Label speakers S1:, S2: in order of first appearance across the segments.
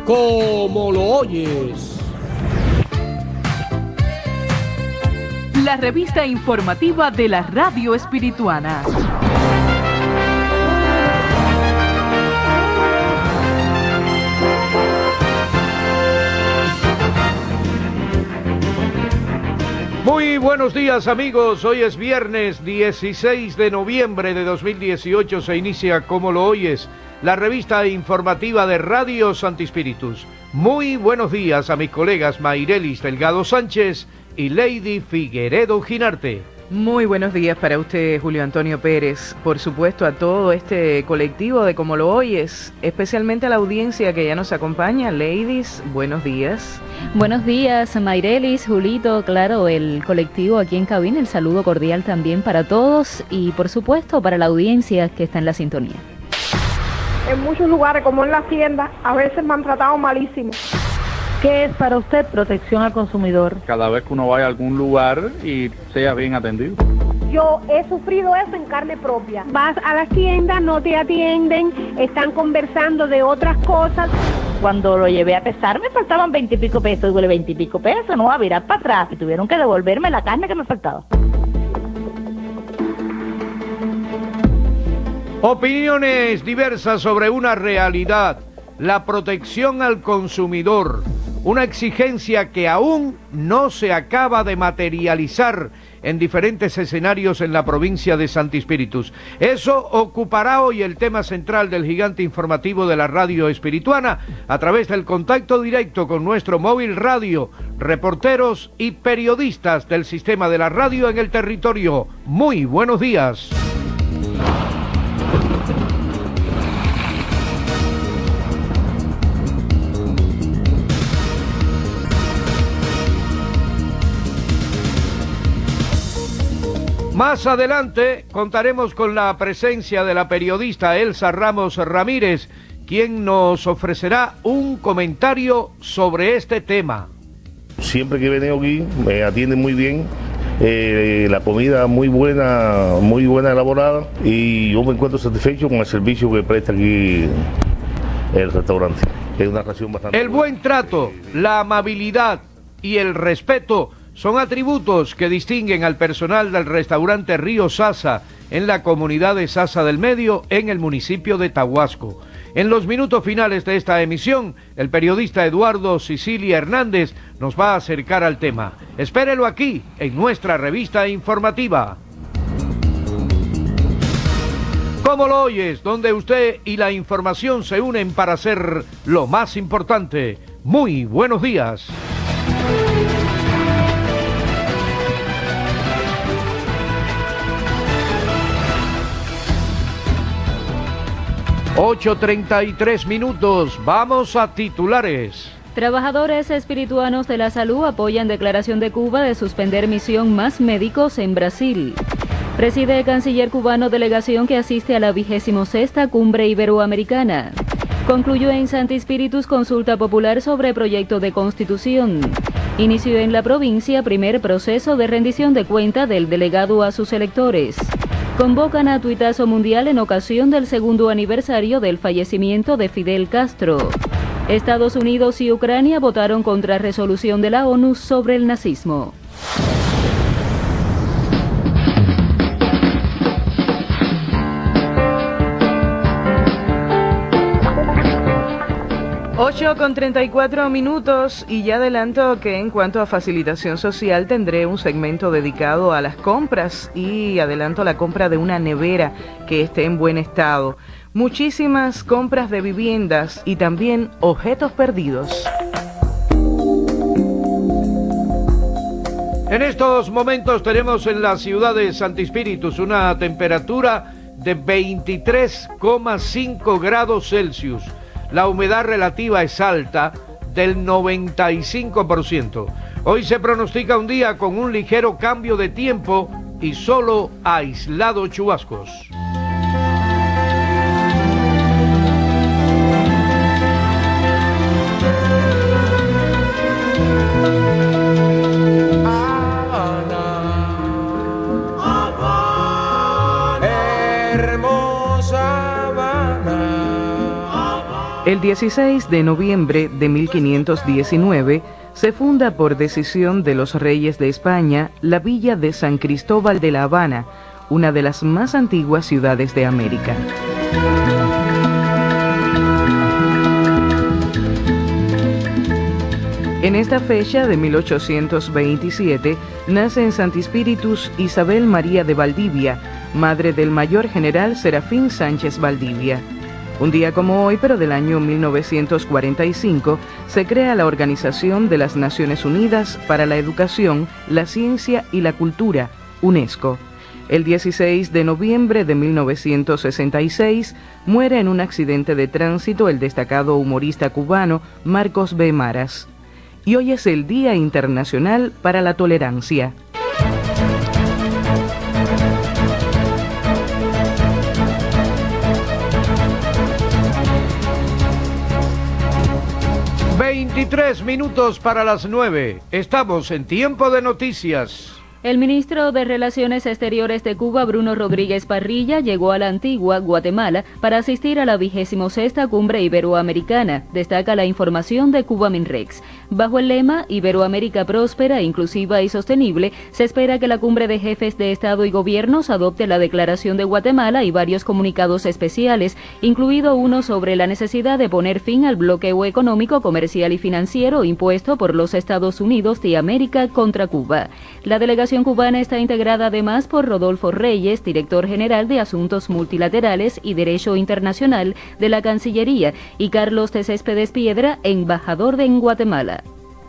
S1: Como lo oyes.
S2: La revista informativa de la Radio Espirituana.
S3: Muy buenos días, amigos. Hoy es viernes 16 de noviembre de 2018. Se inicia Como lo oyes, la revista informativa de Radio Santi Spíritus. Muy buenos días a mis colegas Mayrelis Delgado Sánchez y Lady Figueredo Ginarte.
S4: Muy buenos días para usted, Julio Antonio Pérez. Por supuesto, a todo este colectivo de Como lo oyes, especialmente a la audiencia que ya nos acompaña. Ladies, buenos días.
S5: Buenos días, Mayrelis, Julito, claro, el colectivo aquí en cabina, el saludo cordial también para todos y, por supuesto, para la audiencia que está en la sintonía.
S6: En muchos lugares, como en la hacienda, a veces me han tratado malísimo.
S7: ¿Qué es para usted protección al consumidor?
S8: Cada vez que uno vaya a algún lugar y sea bien atendido.
S6: Yo he sufrido eso en carne propia. Vas a la hacienda, no te atienden, están conversando de otras cosas.
S7: Cuando lo llevé a pesar me faltaban 20 y pico pesos, digo, 20 y pico pesos, no, a virar para atrás. Y tuvieron que devolverme la carne que me faltaba.
S3: Opiniones diversas sobre una realidad, la protección al consumidor, una exigencia que aún no se acaba de materializar en diferentes escenarios en la provincia de Santi Spíritus. Eso ocupará hoy el tema central del gigante informativo de la radio espirituana a través del contacto directo con nuestro móvil radio, reporteros y periodistas del sistema de la radio en el territorio. Muy buenos días. Más adelante contaremos con la presencia de la periodista Elsa Ramos Ramírez, quien nos ofrecerá un comentario sobre este tema.
S9: Siempre que he venido aquí me atienden muy bien, la comida muy buena elaborada y yo me encuentro satisfecho con el servicio que presta aquí el restaurante. Es una ración bastante
S3: El buen trato, la amabilidad y el respeto son atributos que distinguen al personal del restaurante Río Sasa en la comunidad de Sasa del Medio, en el municipio de Tahuasco. En los minutos finales de esta emisión, el periodista Eduardo Sicilia Hernández nos va a acercar al tema. Espérelo aquí, en nuestra revista informativa. ¿Cómo lo oyes? Donde usted y la información se unen para hacer lo más importante. Muy buenos días. 8:33 minutos, vamos a titulares.
S5: Trabajadores espirituanos de la salud apoyan declaración de Cuba de suspender misión más médicos en Brasil. Preside canciller cubano delegación que asiste a la 26ª Cumbre Iberoamericana. Concluyó en Santi Spíritus consulta popular sobre proyecto de constitución. Inició en la provincia primer proceso de rendición de cuenta del delegado a sus electores. Convocan a tuitazo mundial en ocasión del segundo aniversario del fallecimiento de Fidel Castro. Estados Unidos y Ucrania votaron contra resolución de la ONU sobre el nazismo.
S4: Con 34 minutos y ya adelanto que en cuanto a facilitación social tendré un segmento dedicado a las compras y adelanto la compra de una nevera que esté en buen estado. Muchísimas compras de viviendas y también objetos perdidos.
S3: En estos momentos tenemos en la ciudad de Santi Spíritus una temperatura de 23,5 grados Celsius. La humedad relativa es alta, del 95%. Hoy se pronostica un día con un ligero cambio de tiempo y solo aislados chubascos.
S4: El 16 de noviembre de 1519 se funda por decisión de los reyes de España la villa de San Cristóbal de La Habana, una de las más antiguas ciudades de América. En esta fecha de 1827 nace en Santi Spíritus Isabel María de Valdivia, madre del mayor general Serafín Sánchez Valdivia. Un día como hoy, pero del año 1945, se crea la Organización de las Naciones Unidas para la Educación, la Ciencia y la Cultura, UNESCO. El 16 de noviembre de 1966 muere en un accidente de tránsito el destacado humorista cubano Marcos B. Maras. Y hoy es el Día Internacional para la Tolerancia.
S3: ...23 para las 9... Estamos en Tiempo de Noticias.
S5: El ministro de Relaciones Exteriores de Cuba, Bruno Rodríguez Parrilla, llegó a la Antigua, Guatemala, para asistir a la 26ª Cumbre Iberoamericana, destaca la información de Cuba Minrex. Bajo el lema Iberoamérica próspera, inclusiva y sostenible, se espera que la Cumbre de Jefes de Estado y Gobiernos adopte la Declaración de Guatemala y varios comunicados especiales, incluido uno sobre la necesidad de poner fin al bloqueo económico, comercial y financiero impuesto por los Estados Unidos de América contra Cuba. La delegación cubana está integrada además por Rodolfo Reyes, director general de Asuntos Multilaterales y Derecho Internacional de la Cancillería, y Carlos de Céspedes Piedra, embajador en Guatemala.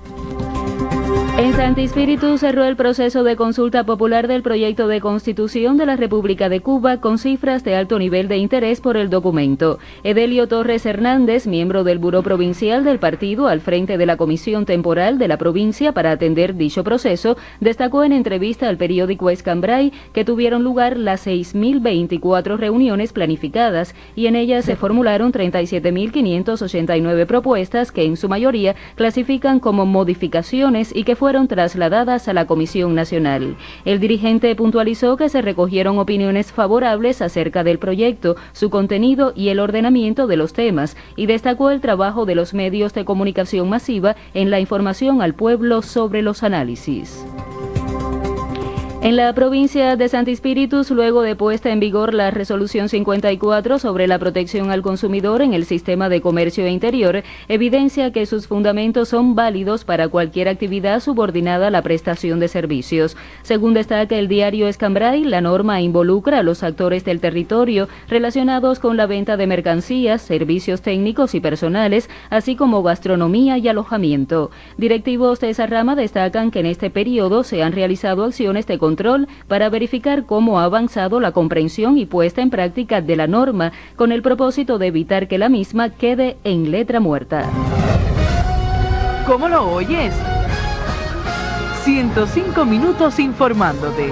S5: En Santi Spíritus cerró el proceso de consulta popular del proyecto de Constitución de la República de Cuba con cifras de alto nivel de interés por el documento. Edelio Torres Hernández, miembro del Buró Provincial del partido al frente de la Comisión Temporal de la provincia para atender dicho proceso, destacó en entrevista al periódico Escambray que tuvieron lugar las 6.024 reuniones planificadas y en ellas se formularon 37.589 propuestas que en su mayoría clasifican como modificaciones y que fueron trasladadas a la Comisión Nacional. El dirigente puntualizó que se recogieron opiniones favorables acerca del proyecto, su contenido y el ordenamiento de los temas, y destacó el trabajo de los medios de comunicación masiva en la información al pueblo sobre los análisis. En la provincia de Santi Spíritus, luego de puesta en vigor la Resolución 54 sobre la protección al consumidor en el sistema de comercio interior, evidencia que sus fundamentos son válidos para cualquier actividad subordinada a la prestación de servicios. Según destaca el diario Escambray, la norma involucra a los actores del territorio relacionados con la venta de mercancías, servicios técnicos y personales, así como gastronomía y alojamiento. Directivos de esa rama destacan que en este periodo se han realizado acciones de control para verificar cómo ha avanzado la comprensión y puesta en práctica de la norma, con el propósito de evitar que la misma quede en letra muerta.
S2: ¿Cómo lo oyes? 105 minutos informándote.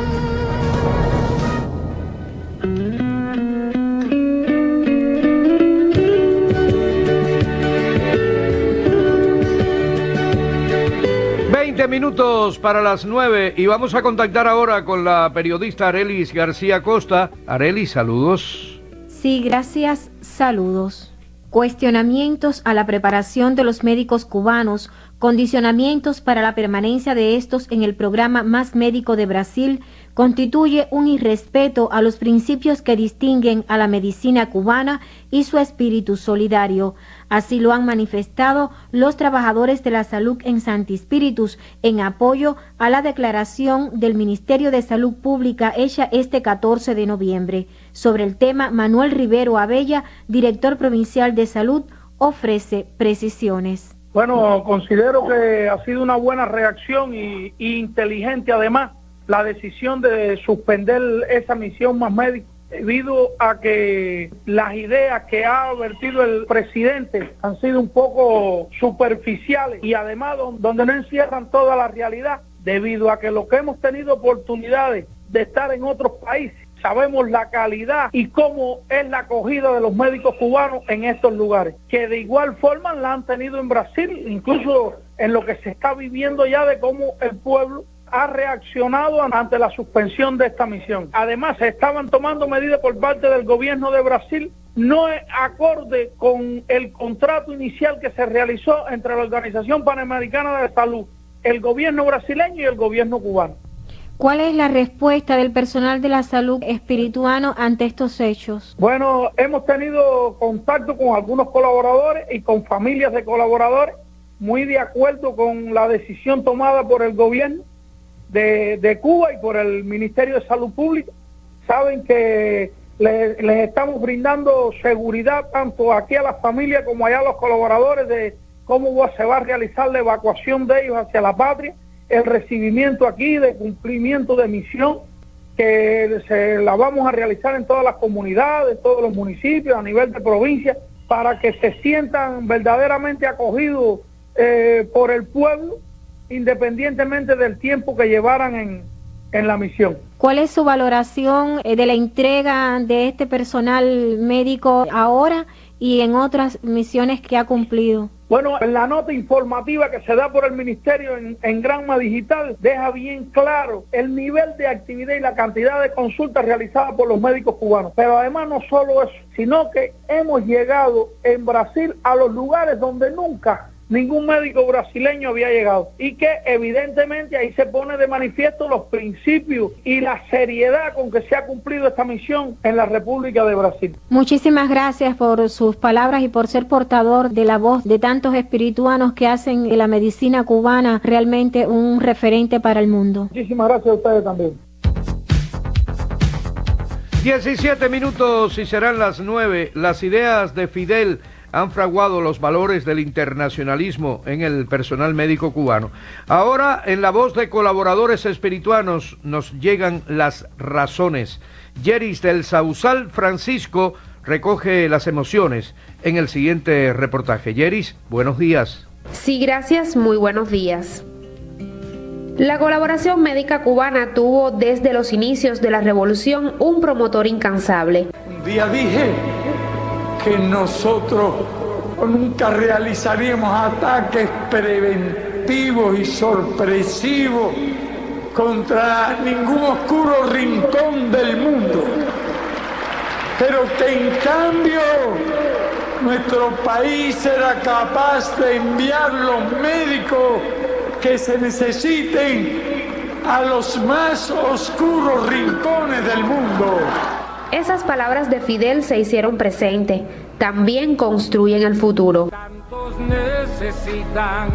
S3: Minutos para las 9 y vamos a contactar ahora con la periodista Arelis García Costa. Arelis, saludos.
S10: Sí, gracias, saludos. Cuestionamientos a la preparación de los médicos cubanos, condicionamientos para la permanencia de estos en el programa Más Médico de Brasil, constituye un irrespeto a los principios que distinguen a la medicina cubana y su espíritu solidario. Así lo han manifestado los trabajadores de la salud en Santi Spíritus en apoyo a la declaración del Ministerio de Salud Pública hecha este 14 de noviembre. Sobre el tema, Manuel Rivero Abella, director provincial de salud, ofrece precisiones.
S11: Bueno, considero que ha sido una buena reacción y inteligente además la decisión de suspender esa misión Más Médico, debido a que las ideas que ha vertido el presidente han sido un poco superficiales y además donde no encierran toda la realidad, debido a que lo que hemos tenido oportunidades de estar en otros países, sabemos la calidad y cómo es la acogida de los médicos cubanos en estos lugares, que de igual forma la han tenido en Brasil, incluso en lo que se está viviendo ya de cómo el pueblo ha reaccionado ante la suspensión de esta misión. Además, se estaban tomando medidas por parte del gobierno de Brasil no es acorde con el contrato inicial que se realizó entre la Organización Panamericana de Salud, el gobierno brasileño y el gobierno cubano.
S10: ¿Cuál es la respuesta del personal de la salud espirituano ante estos hechos?
S11: Bueno, hemos tenido contacto con algunos colaboradores y con familias de colaboradores, muy de acuerdo con la decisión tomada por el gobierno de Cuba y por el Ministerio de Salud Pública. Saben que les estamos brindando seguridad tanto aquí a las familias como allá a los colaboradores de cómo se va a realizar la evacuación de ellos hacia la patria, el recibimiento aquí de cumplimiento de misión que se la vamos a realizar en todas las comunidades, en todos los municipios, a nivel de provincia, para que se sientan verdaderamente acogidos por el pueblo, independientemente del tiempo que llevaran en la misión.
S10: ¿Cuál es su valoración de la entrega de este personal médico ahora y en otras misiones que ha cumplido?
S11: Bueno, en la nota informativa que se da por el Ministerio en Granma Digital deja bien claro el nivel de actividad y la cantidad de consultas realizadas por los médicos cubanos. Pero además no solo eso, sino que hemos llegado en Brasil a los lugares donde nunca ningún médico brasileño había llegado, y que evidentemente ahí se pone de manifiesto los principios y la seriedad con que se ha cumplido esta misión en la República de Brasil.
S10: Muchísimas gracias por sus palabras y por ser portador de la voz de tantos espirituanos que hacen de la medicina cubana realmente un referente para el mundo.
S11: Muchísimas gracias a ustedes también.
S3: 17 minutos y serán las 9. Las ideas de Fidel han fraguado los valores del internacionalismo en el personal médico cubano. Ahora, en la voz de colaboradores espirituanos, nos llegan las razones. Yeris del Sausal Francisco recoge las emociones en el siguiente reportaje. Yeris, buenos días.
S12: Sí, gracias, muy buenos días. La colaboración médica cubana tuvo desde los inicios de la revolución un promotor incansable.
S13: Un día dije que nosotros nunca realizaríamos ataques preventivos y sorpresivos contra ningún oscuro rincón del mundo, pero que en cambio nuestro país era capaz de enviar los médicos que se necesiten a los más oscuros rincones del mundo.
S12: Esas palabras de Fidel se hicieron presente, también construyen el futuro.
S14: Tantos necesitan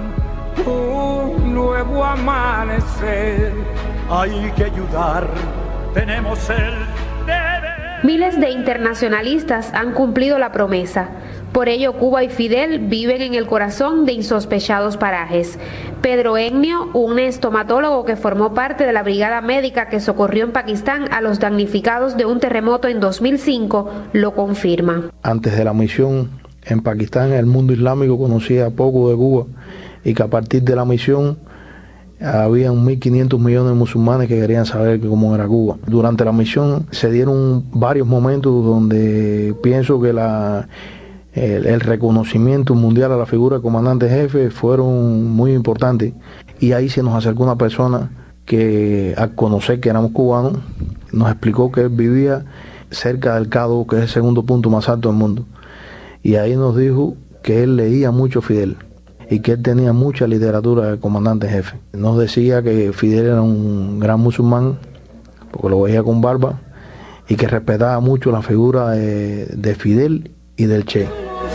S14: un nuevo amanecer.
S13: Hay que ayudar, tenemos el deber.
S12: Miles de internacionalistas han cumplido la promesa. Por ello, Cuba y Fidel viven en el corazón de insospechados parajes. Pedro Ennio, un estomatólogo que formó parte de la brigada médica que socorrió en Pakistán a los damnificados de un terremoto en 2005, lo confirma.
S15: Antes de la misión en Pakistán, el mundo islámico conocía poco de Cuba y que a partir de la misión habían 1.500 millones de musulmanes que querían saber cómo era Cuba. Durante la misión se dieron varios momentos donde pienso que el reconocimiento mundial a la figura de comandante jefe fueron muy importantes, y ahí se nos acercó una persona que, al conocer que éramos cubanos, nos explicó que él vivía cerca del Cado, que es el segundo punto más alto del mundo, y ahí nos dijo que él leía mucho Fidel y que él tenía mucha literatura del comandante jefe. Nos decía que Fidel era un gran musulmán porque lo veía con barba y que respetaba mucho la figura de Fidel y del Che.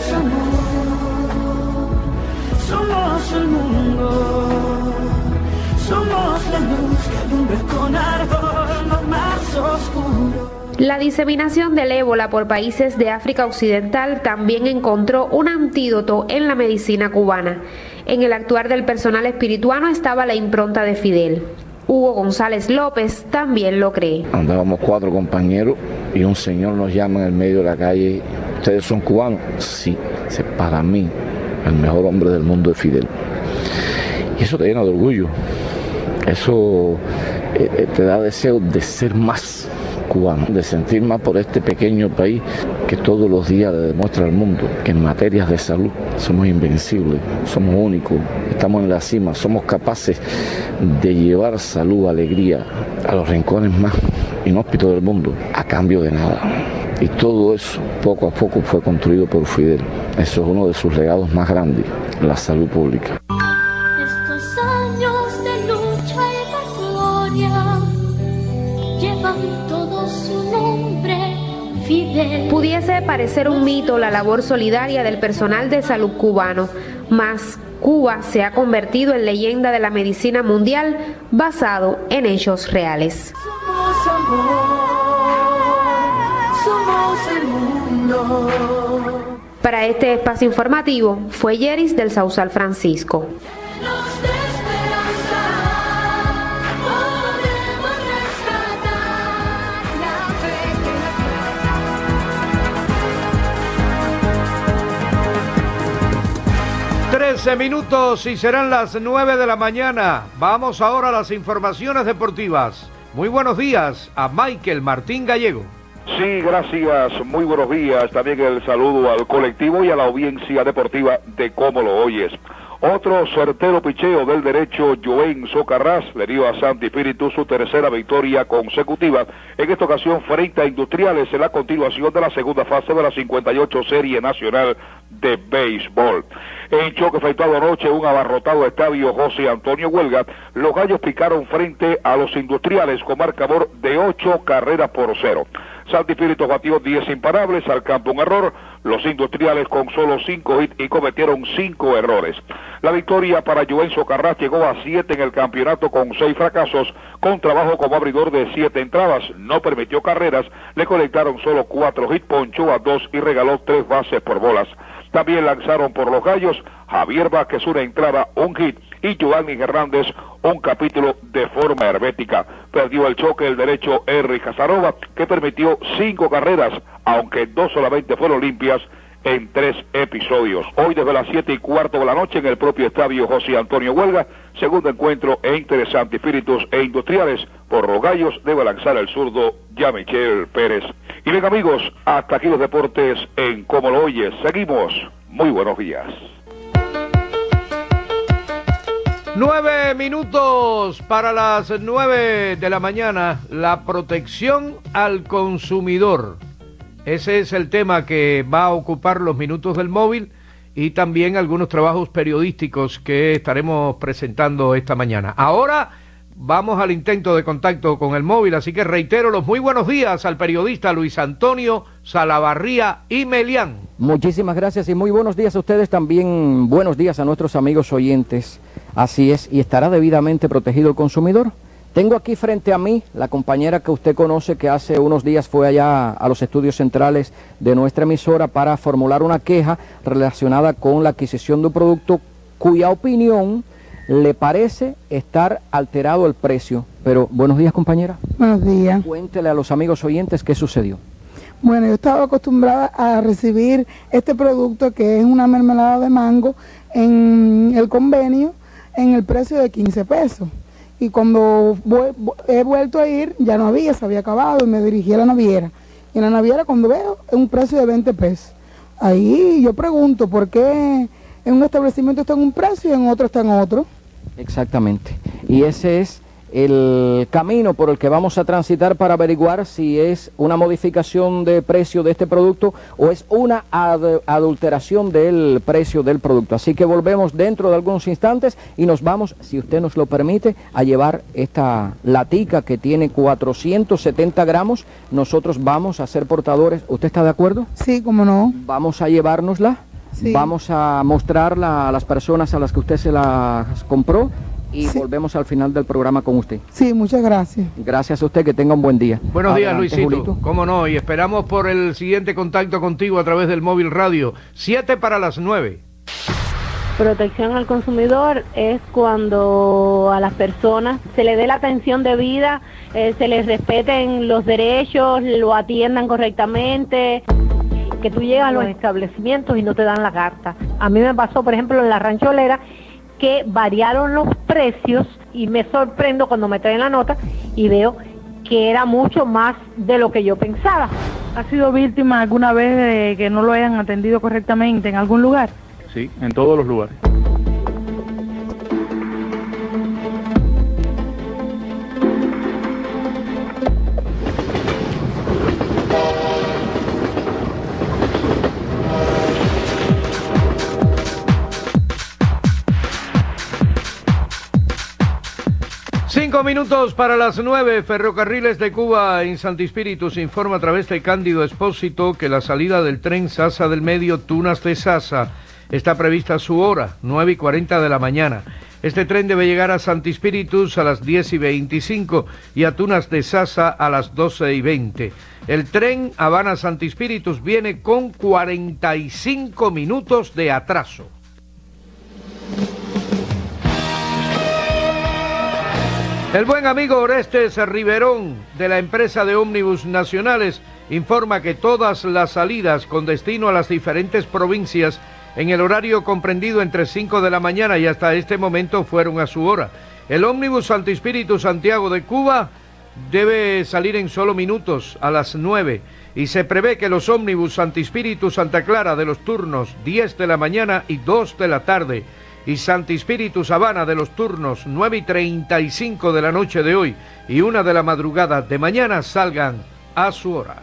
S14: Somos el mundo, somos la luz que alumbra con ardor lo más oscuro.
S12: La diseminación del ébola por países de África Occidental también encontró un antídoto en la medicina cubana. En el actuar del personal espirituano estaba la impronta de Fidel. Hugo González López también lo cree.
S16: Andábamos 4 compañeros y un señor nos llama en el medio de la calle: ¿ustedes son cubanos? Sí, para mí el mejor hombre del mundo es Fidel. Y eso te llena de orgullo, eso te da deseo de ser más cubano, de sentir más por este pequeño país que todos los días le demuestra al mundo que en materias de salud somos invencibles, somos únicos, estamos en la cima, somos capaces de llevar salud, alegría a los rincones más inhóspitos del mundo, a cambio de nada. Y todo eso, poco a poco, fue construido por Fidel. Eso es uno de sus legados más grandes, la salud pública.
S14: Estos años de lucha y de gloria llevan todo su nombre, Fidel.
S12: Pudiese parecer un mito la labor solidaria del personal de salud cubano, mas Cuba se ha convertido en leyenda de la medicina mundial basado en hechos reales.
S14: Somos amor, somos el mundo.
S12: Para este espacio informativo fue Yeris del Sausal Francisco.
S3: 13 minutos y serán las 9 de la mañana. Vamos ahora a las informaciones deportivas. Muy buenos días a Michael Martín Gallego.
S17: Sí, gracias, muy buenos días. También el saludo al colectivo y a la audiencia deportiva de Cómo lo oyes. Otro certero picheo del derecho, Joen Socarrás, le dio a Santi Espíritu su tercera victoria consecutiva, en esta ocasión frente a Industriales en la continuación de la segunda fase de la 58 Serie Nacional de Béisbol. En choque efectuado anoche, un abarrotado estadio José Antonio Huelga, los Gallos picaron frente a los Industriales con marcador de 8-0. Santi Espíritu batió 10 imparables, al campo un error, los Industriales con solo 5 hits y cometieron 5 errores. La victoria para Joen Socarrás llegó a 7 en el campeonato con 6 fracasos, con trabajo como abridor de 7 entradas, no permitió carreras, le conectaron solo 4 hits, ponchó a 2 y regaló 3 bases por bolas. También lanzaron por los Gallos Javier Vázquez una entrada, un hit, y Giovanni Hernández un capítulo de forma hermética. Perdió el choque el derecho Henry Casanova, que permitió 5 carreras, aunque 2 solamente fueron limpias en 3 episodios. Hoy desde las 7:15 de la noche en el propio estadio José Antonio Huelga, segundo encuentro entre Santi Espíritus e Industriales. Por los Gallos debe lanzar el zurdo Yamichel Pérez. Y bien amigos, hasta aquí los deportes en Cómo lo oyes. Seguimos. Muy buenos días.
S3: 9 minutos para las 9 de la mañana. La protección al consumidor. Ese es el tema que va a ocupar los minutos del móvil y también algunos trabajos periodísticos que estaremos presentando esta mañana. Ahora vamos al intento de contacto con el móvil, así que reitero los muy buenos días al periodista Luis Antonio Salavarría y Melián.
S18: Muchísimas gracias y muy buenos días a ustedes también. Buenos días a nuestros amigos oyentes. Así es, ¿y estará debidamente protegido el consumidor? Tengo aquí frente a mí la compañera que usted conoce, que hace unos días fue allá a los estudios centrales de nuestra emisora para formular una queja relacionada con la adquisición de un producto cuya opinión le parece estar alterado el precio. Pero, buenos días, compañera.
S19: Buenos días.
S18: Cuéntele a los amigos oyentes qué sucedió.
S19: Bueno, yo estaba acostumbrada a recibir este producto, que es una mermelada de mango, en el convenio, en el precio de 15 pesos. Y cuando he vuelto a ir, ya no había, se había acabado, y me dirigí a la naviera. Y en la naviera, cuando veo, es un precio de 20 pesos. Ahí yo pregunto, ¿por qué en un establecimiento está en un precio y en otro está en otro?
S18: Exactamente. Y ese es el camino por el que vamos a transitar para averiguar si es una modificación de precio de este producto o es una adulteración del precio del producto. Así que volvemos dentro de algunos instantes y nos vamos, si usted nos lo permite, a llevar esta latica que tiene 470 gramos. Nosotros vamos a ser portadores. ¿Usted está de acuerdo?
S19: Sí, cómo no.
S18: Vamos a llevárnosla. Sí. Vamos a mostrarla a las personas a las que usted se las compró. Y sí, volvemos al final del programa con usted.
S19: Sí, muchas gracias.
S18: Gracias a usted, que tenga un buen día.
S3: Buenos días, Luisito. Julito. Cómo no, y esperamos por el siguiente contacto contigo a través del móvil radio. 7 para las 9.
S6: Protección al consumidor es cuando a las personas se les dé la atención debida, se les respeten los derechos, lo atiendan correctamente. Que tú llegas a los establecimientos y no te dan la carta. A mí me pasó, por ejemplo, en la Rancholera, que variaron los precios y me sorprendo cuando me traen la nota y veo que era mucho más de lo que yo pensaba.
S20: ¿Ha sido víctima alguna vez de que no lo hayan atendido correctamente en algún lugar?
S8: Sí, en todos los lugares.
S3: 5 minutos para las 9. Ferrocarriles de Cuba en Santi Spíritus informa a través de Cándido Expósito que la salida del tren Sasa del Medio Tunas de Sasa está prevista a su hora, 9:40 de la mañana. Este tren debe llegar a Santi Spíritus a las 10:25 y a Tunas de Sasa a las 12:20. El tren Habana-Santi Spíritus viene con 45 minutos de atraso. El buen amigo Orestes Riverón, de la empresa de ómnibus nacionales, informa que todas las salidas con destino a las diferentes provincias en el horario comprendido entre 5 de la mañana y hasta este momento fueron a su hora. El ómnibus Santi Spíritus Santiago de Cuba debe salir en solo minutos a las 9 y se prevé que los ómnibus Santi Spíritus Santa Clara de los turnos 10 de la mañana y 2 de la tarde y Santi Spíritus Habana de los turnos 9:35 de la noche de hoy y 1 de la madrugada de mañana salgan a su hora.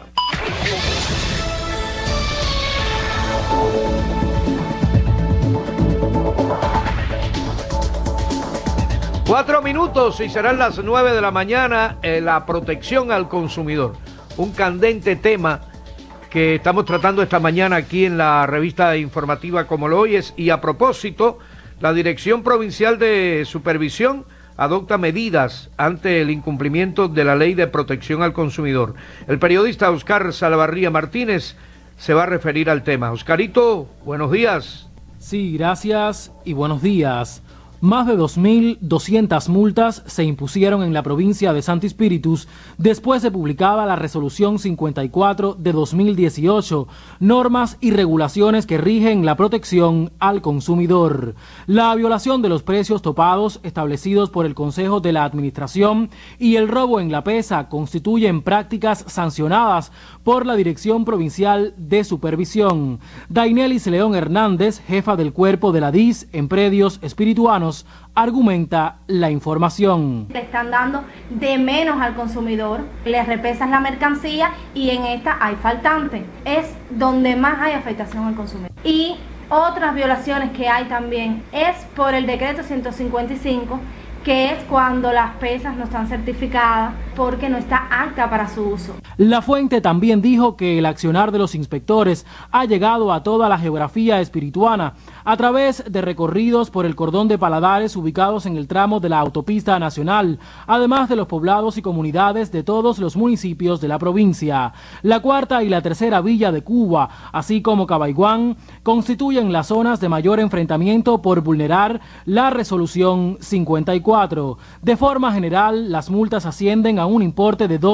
S3: Cuatro minutos y serán las 9 de la mañana. La protección al consumidor, un candente tema que estamos tratando esta mañana aquí en la revista informativa Como lo oyes. Y a propósito, la Dirección Provincial de Supervisión adopta medidas ante el incumplimiento de la Ley de Protección al Consumidor. El periodista Oscar Salavarría Martínez se va a referir al tema. Oscarito, buenos días.
S21: Sí, gracias y buenos días. Más de 2.200 multas se impusieron en la provincia de Santi Spíritus después de publicada la Resolución 54 de 2018, normas y regulaciones que rigen la protección al consumidor. La violación de los precios topados establecidos por el Consejo de la Administración y el robo en la pesa constituyen prácticas sancionadas por la Dirección Provincial de Supervisión. Dainelis León Hernández, jefa del cuerpo de la DIS en predios espirituanos, argumenta la información.
S22: Le están dando de menos al consumidor, le repesan la mercancía y en esta hay faltante. Es donde más hay afectación al consumidor. Y otras violaciones que hay también es por el decreto 155, que es cuando las pesas no están certificadas porque no está apta para su uso.
S21: La fuente también dijo que el accionar de los inspectores ha llegado a toda la geografía espirituana a través de recorridos por el cordón de paladares ubicados en el tramo de la autopista nacional, además de los poblados y comunidades de todos los municipios de la provincia. La cuarta y la tercera villa de Cuba, así como Cabaiguán, constituyen las zonas de mayor enfrentamiento por vulnerar la Resolución 54. De forma general, las multas ascienden a un importe de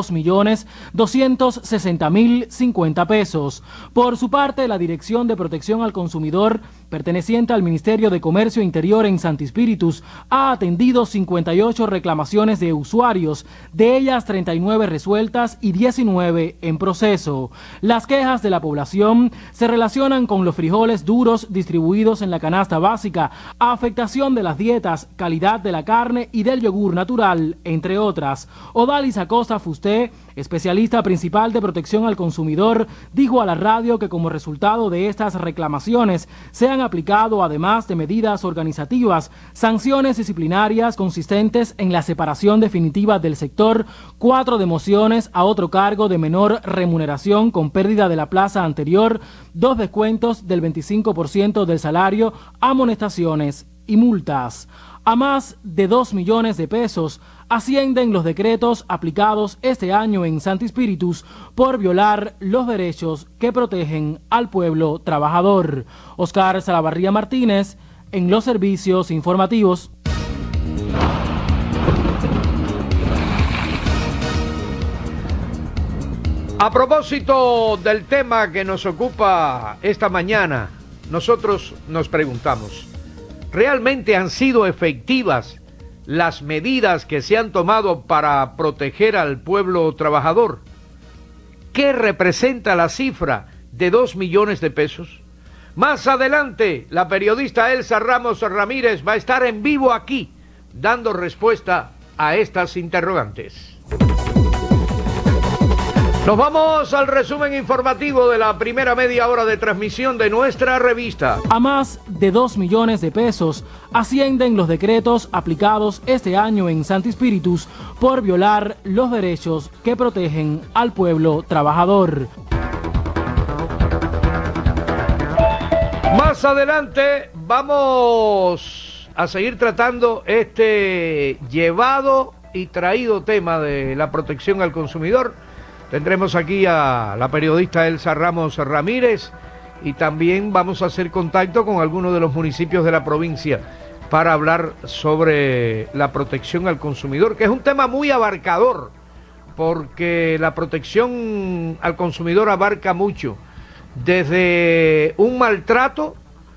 S21: 2.260.050 pesos. Por su parte, la Dirección de Protección al Consumidor, perteneciente al Ministerio de Comercio Interior en Santi Spíritus, ha atendido 58 reclamaciones de usuarios, de ellas 39 resueltas y 19 en proceso. Las quejas de la población se relacionan con los frijoles duros distribuidos en la canasta básica, afectación de las dietas, calidad de la carne y del yogur natural, entre otras. Odalis Acosta Fusté, especialista principal de protección al consumidor, dijo a la radio que como resultado de estas reclamaciones se han aplicado, además de medidas organizativas, sanciones disciplinarias consistentes en la separación definitiva del sector, 4 demociones a otro cargo de menor remuneración con pérdida de la plaza anterior, 2 descuentos del 25% del salario, amonestaciones y multas. A más de 2 millones de pesos ascienden los decretos aplicados este año en Santi Spíritus por violar los derechos que protegen al pueblo trabajador. Oscar Salavarría Martínez, en los servicios informativos.
S3: A propósito del tema que nos ocupa esta mañana, nosotros nos preguntamos, ¿realmente han sido efectivas las medidas que se han tomado para proteger al pueblo trabajador? ¿Qué representa la cifra de 2 millones de pesos? Más adelante, la periodista Elsa Ramos Ramírez va a estar en vivo aquí, dando respuesta a estas interrogantes. Nos vamos al resumen informativo de la primera media hora de transmisión de nuestra revista.
S21: A más de 2 millones de pesos ascienden los decretos aplicados este año en Santi Spíritus por violar los derechos que protegen al pueblo trabajador.
S3: Más adelante vamos a seguir tratando este llevado y traído tema de la protección al consumidor. Tendremos aquí a la periodista Elsa Ramos Ramírez y también vamos a hacer contacto con algunos de los municipios de la provincia para hablar sobre la protección al consumidor, que es un tema muy abarcador, porque la protección al consumidor abarca mucho, desde un maltrato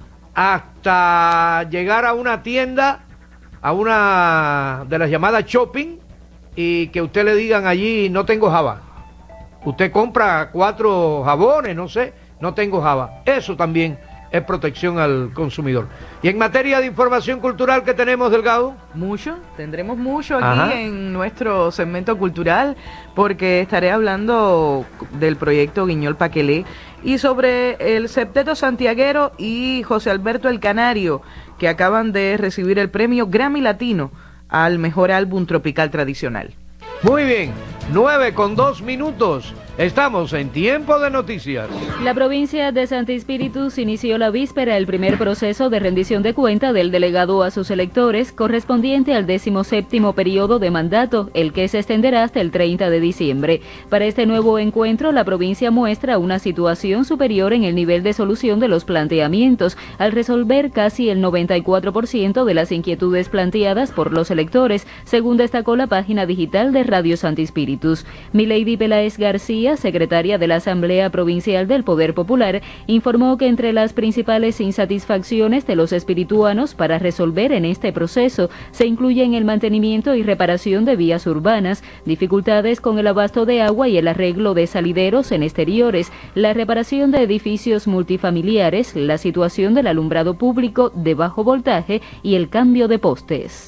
S3: hasta llegar a una tienda, a una de las llamadas shopping, y que usted le digan allí, no tengo java. Usted compra 4 jabones, no sé, no tengo java. Eso también es protección al consumidor. Y en materia de información cultural, ¿qué tenemos, Delgado?
S4: Tendremos mucho aquí en nuestro segmento cultural, porque estaré hablando del proyecto Guiñol Paquelé y sobre el Septeto Santiaguero y José Alberto el Canario, que acaban de recibir el premio Grammy Latino al mejor álbum tropical tradicional.
S3: Muy bien, 9:02. Estamos en tiempo de noticias.
S5: La provincia de Santi Spíritus inició la víspera el primer proceso de rendición de cuenta del delegado a sus electores, correspondiente al 17º periodo de mandato, el que se extenderá hasta el 30 de diciembre. Para este nuevo encuentro, la provincia muestra una situación superior en el nivel de solución de los planteamientos, al resolver casi el 94% de las inquietudes planteadas por los electores, según destacó la página digital de Radio Santi Spíritus. Milady Peláez García, secretaria de la Asamblea Provincial del Poder Popular, informó que entre las principales insatisfacciones de los espirituanos para resolver en este proceso se incluyen el mantenimiento y reparación de vías urbanas, dificultades con el abasto de agua y el arreglo de salideros en exteriores, la reparación de edificios multifamiliares, la situación del alumbrado público de bajo voltaje y el cambio de postes.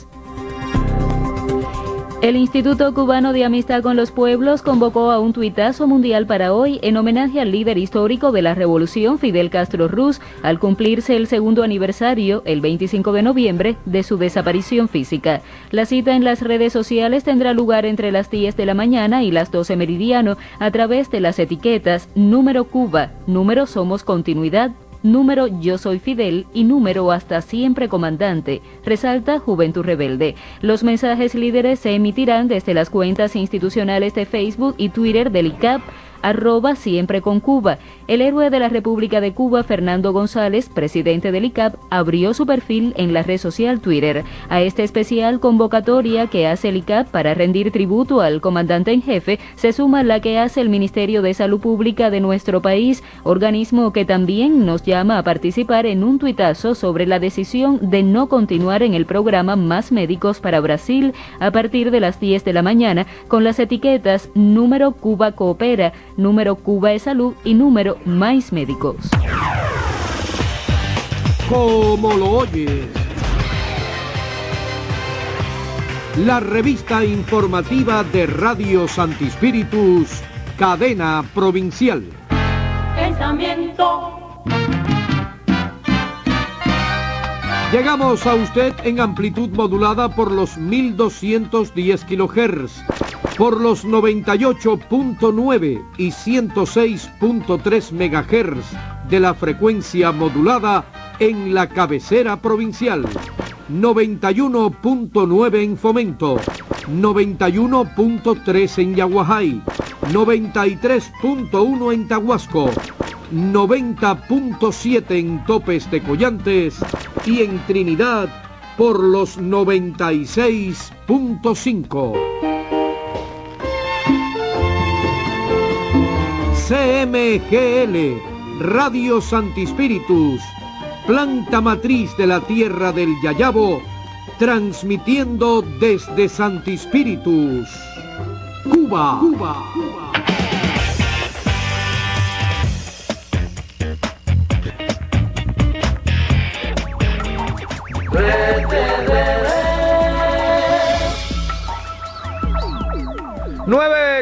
S5: El Instituto Cubano de Amistad con los Pueblos convocó a un tuitazo mundial para hoy en homenaje al líder histórico de la revolución, Fidel Castro Ruz, al cumplirse el 2º aniversario, el 25 de noviembre, de su desaparición física. La cita en las redes sociales tendrá lugar entre las 10 de la mañana y las 12 meridiano a través de las etiquetas número Cuba, número Somos Continuidad, número Yo Soy Fidel y número Hasta Siempre Comandante, resalta Juventud Rebelde. Los mensajes líderes se emitirán desde las cuentas institucionales de Facebook y Twitter del ICAP, @siempre con Cuba. El héroe de la República de Cuba, Fernando González, presidente del ICAP, abrió su perfil en la red social Twitter. A esta especial convocatoria que hace el ICAP para rendir tributo al comandante en jefe, se suma la que hace el Ministerio de Salud Pública de nuestro país, organismo que también nos llama a participar en un tuitazo sobre la decisión de no continuar en el programa Más Médicos para Brasil a partir de las 10 de la mañana con las etiquetas número Cuba Coopera, número Cuba es Salud y número Mais Médicos.
S3: Como lo oyes. La revista informativa de Radio Santi Spíritus, cadena provincial.
S14: Pensamiento.
S3: Llegamos a usted en amplitud modulada por los 1210 kHz, por los 98.9 y 106.3 MHz de la frecuencia modulada en la cabecera provincial, 91.9 en Fomento, 91.3 en Yaguajay, 93.1 en Tahuasco, 90.7 en Topes de Collantes y en Trinidad por los 96.5. CMGL, Radio Santi Spíritus, planta matriz de la tierra del Yayabo, transmitiendo desde Santi Spíritus, Cuba.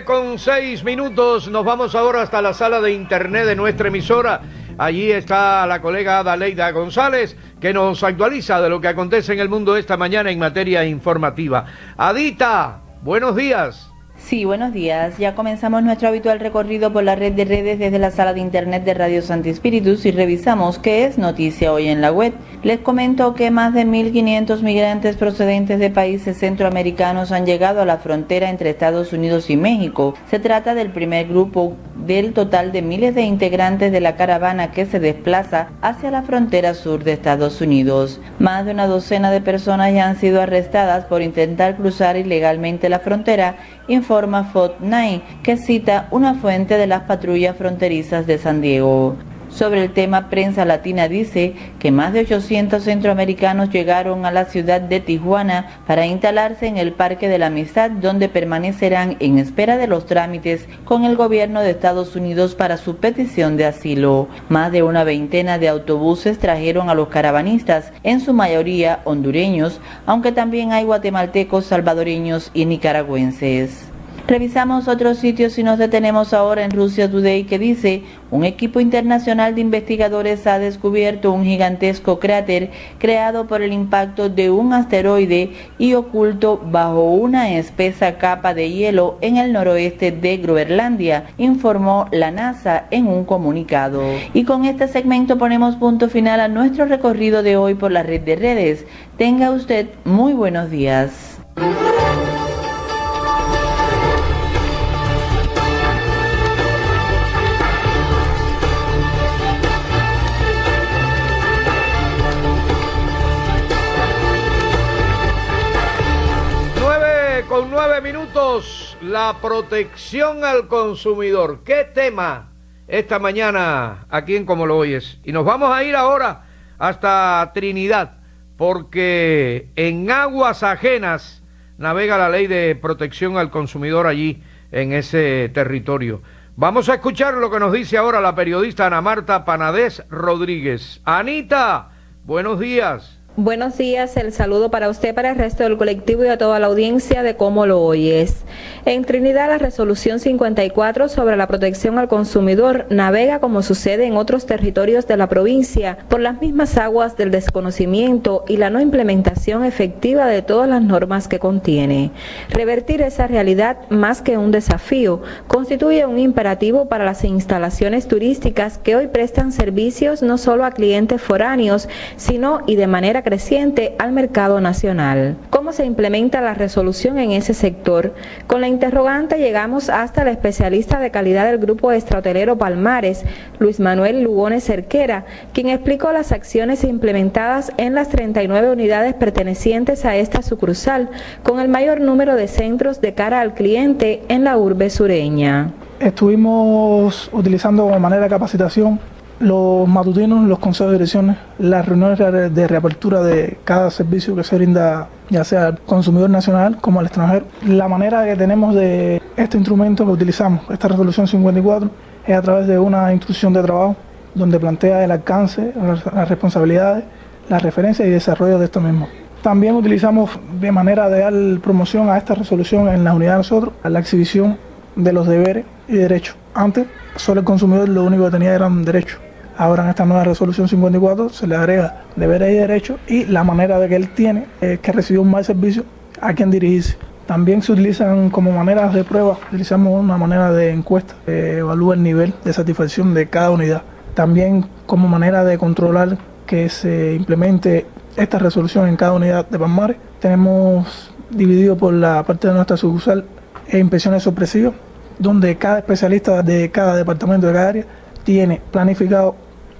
S3: 9:06. Nos vamos ahora hasta la sala de internet de nuestra emisora. Allí está la colega Adaleida González, que nos actualiza de lo que acontece en el mundo esta mañana en materia informativa. Adita, buenos días.
S1: Sí, buenos días. Ya comenzamos nuestro habitual recorrido por la red de redes desde la sala de internet de Radio Santi Espíritus y revisamos qué es noticia hoy en la web. Les comento que más de 1.500 migrantes procedentes de países centroamericanos han llegado a la frontera entre Estados Unidos y México. Se trata del primer grupo del total de miles de integrantes de la caravana que se desplaza hacia la frontera sur de Estados Unidos. Más de una docena de personas ya han sido arrestadas por intentar cruzar ilegalmente la frontera, informa Fox 9, que cita una fuente de las patrullas fronterizas de San Diego. Sobre el tema, Prensa Latina dice que más de 800 centroamericanos llegaron a la ciudad de Tijuana para instalarse en el Parque de la Amistad, donde permanecerán en espera de los trámites con el gobierno de Estados Unidos para su petición de asilo. Más de una veintena de autobuses trajeron a los caravanistas, en su mayoría hondureños, aunque también hay guatemaltecos, salvadoreños y nicaragüenses. Revisamos otros sitios y nos detenemos ahora en Russia Today, que dice: un equipo internacional de investigadores ha descubierto un gigantesco cráter creado por el impacto de un asteroide y oculto bajo una espesa capa de hielo en el noroeste de Groenlandia, informó la NASA en un comunicado. Y con este segmento ponemos punto final a nuestro recorrido de hoy por la red de redes. Tenga usted muy buenos días.
S3: Con 9 minutos, la protección al consumidor. ¿Qué tema esta mañana aquí en Como lo Oyes? Y nos vamos a ir ahora hasta Trinidad, porque en aguas ajenas navega la ley de protección al consumidor allí en ese territorio. Vamos a escuchar lo que nos dice ahora la periodista Ana Marta Panadés Rodríguez. Anita, buenos días.
S7: Buenos días, el saludo para usted, para el resto del colectivo y a toda la audiencia de Cómo lo Oyes. En Trinidad, la resolución 54 sobre la protección al consumidor navega, como sucede en otros territorios de la provincia, por las mismas aguas del desconocimiento y la no implementación efectiva de todas las normas que contiene. Revertir esa realidad, más que un desafío, constituye un imperativo para las instalaciones turísticas que hoy prestan servicios no solo a clientes foráneos, sino y de manera creciente al mercado nacional. ¿Cómo se implementa la resolución en ese sector? Con la interrogante llegamos hasta el especialista de calidad del Grupo Extrahotelero Palmares, Luis Manuel Lugones Cerquera, quien explicó las acciones implementadas en las 39 unidades pertenecientes a esta sucursal, con el mayor número de centros de cara al cliente en la urbe sureña.
S19: Estuvimos utilizando como manera de capacitación los matutinos, los consejos de direcciones, las reuniones de reapertura de cada servicio que se brinda, ya sea al consumidor nacional como al extranjero. La manera que tenemos de este instrumento que utilizamos, esta resolución 54, es a través de una instrucción de trabajo donde plantea el alcance, las responsabilidades, las referencias y desarrollo de esto mismo. También utilizamos de manera de dar promoción a esta resolución en la unidad de nosotros, a la exhibición de los deberes y derechos. Antes, solo el consumidor lo único que tenía eran derechos. Ahora en esta nueva resolución 54 se le agrega deberes y derechos y la manera de que él tiene que recibió un mal servicio a quien dirigirse. También se utilizan como maneras de prueba, utilizamos una manera de encuesta que evalúa el nivel de satisfacción de cada unidad. También como manera de controlar que se implemente esta resolución en cada unidad de Palmares, tenemos dividido por la parte de nuestra sucursal inspecciones sorpresivas, donde cada especialista de cada departamento de cada área tiene planificado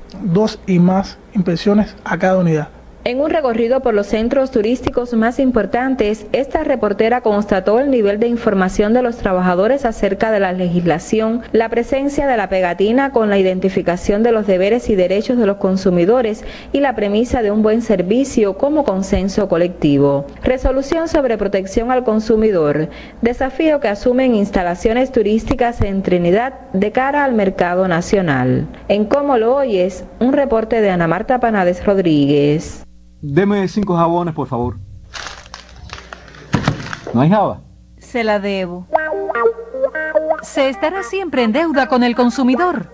S19: 2 y más inspecciones a cada unidad.
S7: En un recorrido por los centros turísticos más importantes, esta reportera constató el nivel de información de los trabajadores acerca de la legislación, la presencia de la pegatina con la identificación de los deberes y derechos de los consumidores y la premisa de un buen servicio como consenso colectivo. Resolución sobre protección al consumidor, desafío que asumen instalaciones turísticas en Trinidad de cara al mercado nacional. En Cómo lo Oyes, un reporte de Ana Marta Panadés Rodríguez.
S23: Deme 5 jabones, por favor. ¿No hay java?
S22: Se la debo.
S2: se estará siempre en deuda con el consumidor.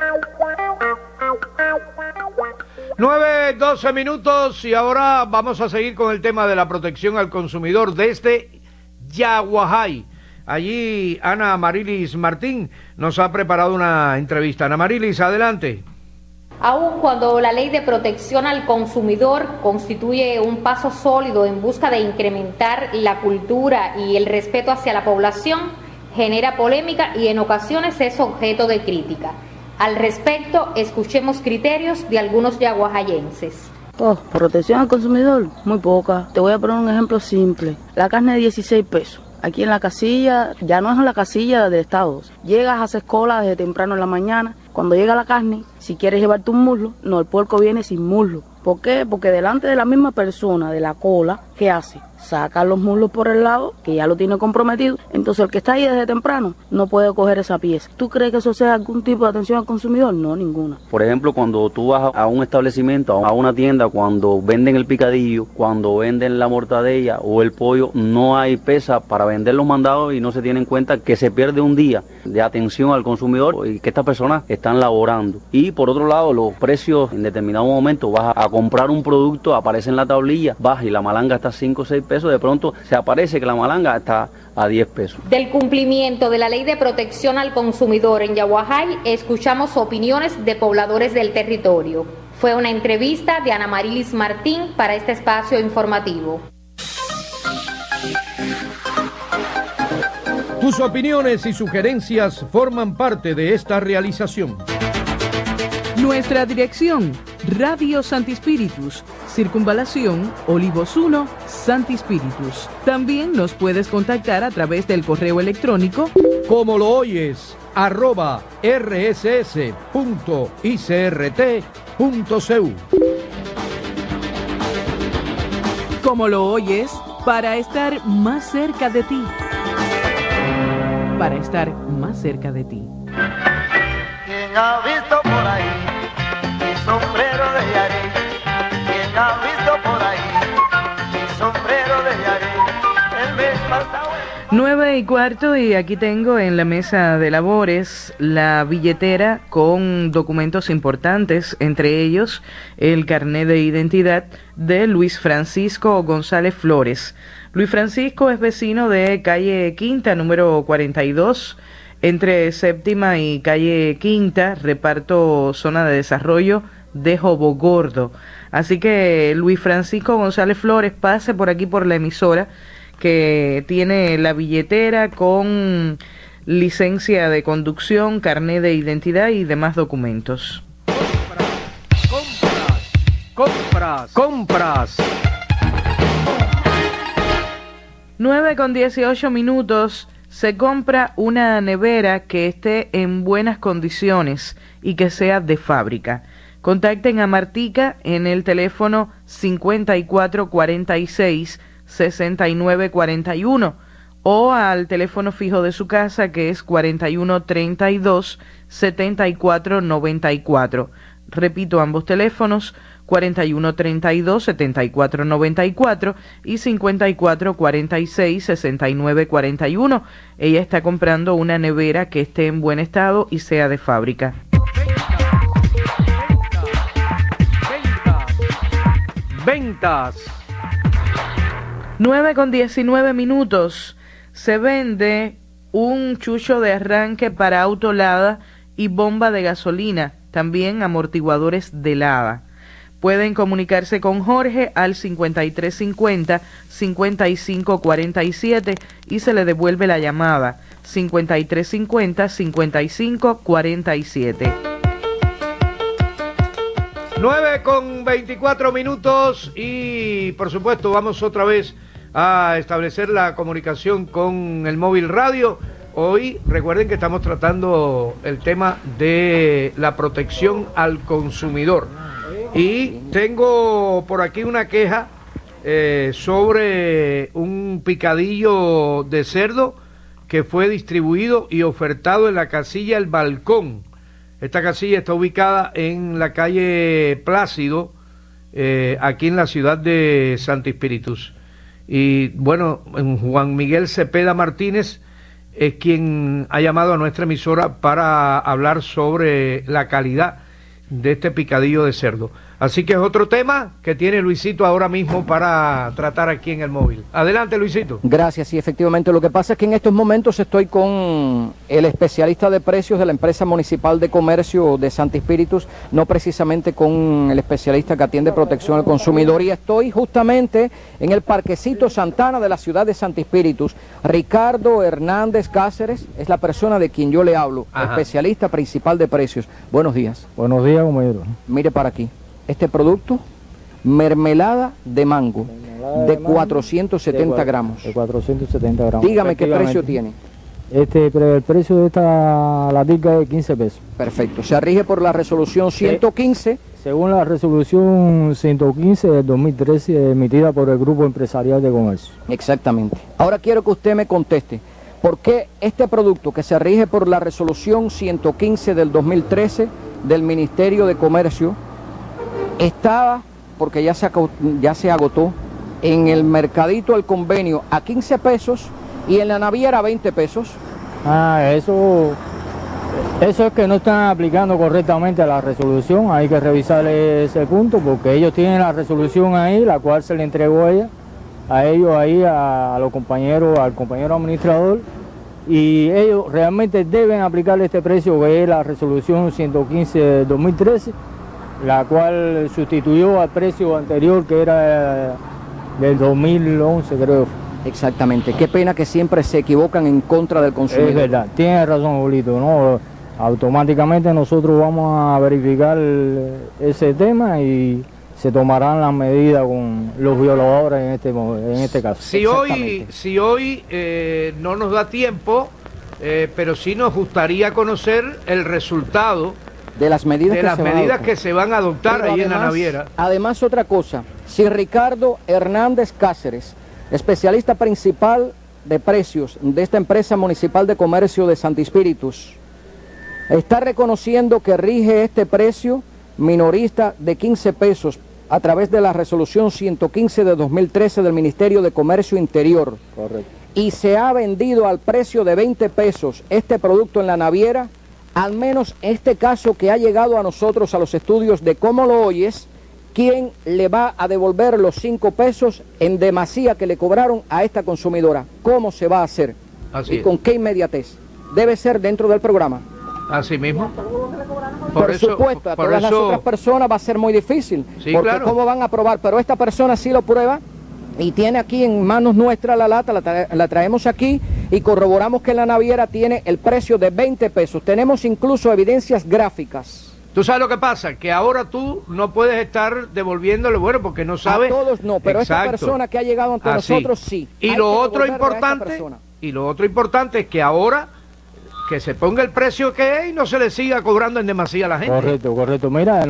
S3: 9:12 minutos y ahora vamos a seguir con el tema de la protección al consumidor desde Yaguajay. Allí Ana Marilis Martín nos ha preparado una entrevista. Ana Marilis, adelante.
S9: Aun cuando la ley de protección al consumidor constituye un paso sólido en busca de incrementar la cultura y el respeto hacia la población, genera polémica y en ocasiones es objeto de crítica. Al respecto, escuchemos criterios de algunos yaguajayenses.
S10: Protección al consumidor, muy poca. Te voy a poner un ejemplo simple. La carne de 16 pesos. Aquí en la casilla, ya no es en la casilla del Estado. Llegas, haces cola desde temprano en la mañana. Cuando llega la carne, si quieres llevarte un muslo, no, el puerco viene sin muslo. ¿Por qué? Porque delante de la misma persona de la cola, ¿qué hace? Saca los muslos por el lado, que ya lo tiene comprometido. Entonces el que está ahí desde temprano no puede coger esa pieza. ¿Tú crees que eso sea algún tipo de atención al consumidor? No, ninguna.
S24: Por ejemplo, cuando tú vas a un establecimiento, a una tienda, cuando venden el picadillo, cuando venden la mortadella o el pollo, no hay pesa para vender los mandados y no se tiene en cuenta que se pierde un día de atención al consumidor y que estas personas están laborando. Y por otro lado, los precios en determinado momento, vas a comprar un producto, aparece en la tablilla, vas y la malanga está a 5 o 6 pesos, de pronto se aparece que la malanga está a 10 pesos.
S9: Del cumplimiento de la ley de protección al consumidor en Yaguajay, escuchamos opiniones de pobladores del territorio. Fue una entrevista de Ana Marilis Martín para este espacio informativo.
S3: Tus opiniones y sugerencias forman parte de esta realización.
S4: Nuestra dirección: Radio Santi Spíritus, Circunvalación Olivos 1, Santi Spíritus. También nos puedes contactar a través del correo electrónico
S3: como lo oyes @rss.icrt.cu.
S4: Como lo oyes, para estar más cerca de ti. Para estar más cerca de ti.
S14: ¿Quién ha visto por ahí mi sombrero de yaré? ¿Quién ha visto por ahí mi sombrero de yaré? El mes pasado...
S4: 9:15 y aquí tengo en la mesa de labores la billetera con documentos importantes, entre ellos el carnet de identidad de Luis Francisco González Flores. Luis Francisco es vecino de calle Quinta, número 42, entre Séptima y calle Quinta, reparto zona de desarrollo de Jobogordo. Así que Luis Francisco González Flores, pase por aquí por la emisora, que tiene la billetera con licencia de conducción, carnet de identidad y demás documentos.
S3: Compras.
S4: 9:18. Se compra una nevera que esté en buenas condiciones y que sea de fábrica. Contacten a Martica en el teléfono 5446-6941 o al teléfono fijo de su casa, que es 4132-7494. Repito, ambos teléfonos, 4132-7494 y 5446-6941. Ella está comprando una nevera que esté en buen estado y sea de fábrica.
S3: Ventas.
S4: 9:19. Se vende un chucho de arranque para auto Lada y bomba de gasolina, también amortiguadores de Lada. Pueden comunicarse con Jorge al 5350-5547 y se le devuelve la llamada 5350-5547.
S3: 9:24 y por supuesto vamos otra vez a establecer la comunicación con el móvil radio. Hoy recuerden que estamos tratando el tema de la protección al consumidor y tengo por aquí una queja sobre un picadillo de cerdo que fue distribuido y ofertado en la casilla El Balcón. Esta casilla está ubicada en la calle Plácido, aquí en la ciudad de Santi Spíritus. Y bueno, Juan Miguel Cepeda Martínez es quien ha llamado a nuestra emisora para hablar sobre la calidad de este picadillo de cerdo. Así que es otro tema que tiene Luisito ahora mismo para tratar aquí en el móvil. Adelante, Luisito.
S18: Gracias, sí, efectivamente. Lo que pasa es que en estos momentos estoy con el especialista de precios de la empresa municipal de comercio de Santi Espíritus, no precisamente con el especialista que atiende protección al consumidor, y estoy justamente en el Parquecito Santana de la ciudad de Santi Espíritus. Ricardo Hernández Cáceres es la persona de quien yo le hablo, especialista principal de precios. Buenos días.
S11: Buenos días, compañero.
S18: Mire para aquí. Este producto, mermelada de mango, de 470 gramos.
S11: De 470 gramos.
S18: Dígame qué precio tiene.
S11: El precio de esta latica es de 15 pesos.
S18: Perfecto. Se rige por la resolución 115.
S11: Según la resolución 115 del 2013, emitida por el Grupo Empresarial de Comercio.
S18: Exactamente. Ahora quiero que usted me conteste. ¿Por qué este producto que se rige por la resolución 115 del 2013 del Ministerio de Comercio estaba, porque ya se agotó, en el mercadito El Convenio a 15 pesos y en la naviera a 20 pesos?
S11: Eso es que no están aplicando correctamente la resolución. Hay que revisar ese punto, porque ellos tienen la resolución ahí, la cual se le entregó a ellos ahí, a los compañeros, al compañero administrador, y ellos realmente deben aplicarle este precio, que es la resolución 115 de 2013, la cual sustituyó al precio anterior, que era del 2011, creo.
S18: Exactamente. Qué pena que siempre se equivocan en contra del consumidor.
S11: Es verdad, tiene razón, Julito, ¿no? Automáticamente nosotros vamos a verificar ese tema y se tomarán las medidas con los violadores en este caso.
S3: Si hoy no nos da tiempo, pero sí nos gustaría conocer el resultado
S18: de las medidas,
S3: que se van a adoptar. Pero ahí además, en la naviera.
S18: Además, otra cosa, si Ricardo Hernández Cáceres, especialista principal de precios de esta empresa municipal de comercio de Santi Espíritus, está reconociendo que rige este precio minorista de 15 pesos a través de la resolución 115 de 2013 del Ministerio de Comercio Interior.
S11: Correcto.
S18: Y se ha vendido al precio de 20 pesos este producto en la naviera, al menos este caso que ha llegado a nosotros, a los estudios de Cómo lo oyes, ¿quién le va a devolver los 5 pesos en demasía que le cobraron a esta consumidora? ¿Cómo se va a hacer?
S3: Así
S18: ¿Y con qué inmediatez? Debe ser dentro del programa.
S3: Así mismo.
S18: Por supuesto, a todas las otras personas va a ser muy difícil,
S3: sí,
S18: porque
S3: claro,
S18: ¿cómo van a probar? Pero esta persona sí lo prueba y tiene aquí en manos nuestras la lata, la traemos aquí y corroboramos que en la naviera tiene el precio de 20 pesos. Tenemos incluso evidencias gráficas.
S3: ¿Tú sabes lo que pasa? Que ahora tú no puedes estar devolviéndole, bueno, porque no sabes.
S18: A todos no, pero esta persona que ha llegado ante nosotros sí.
S3: Y lo otro importante es que ahora que se ponga el precio que es y no se le siga cobrando en demasía a la gente.
S11: Correcto. Mira,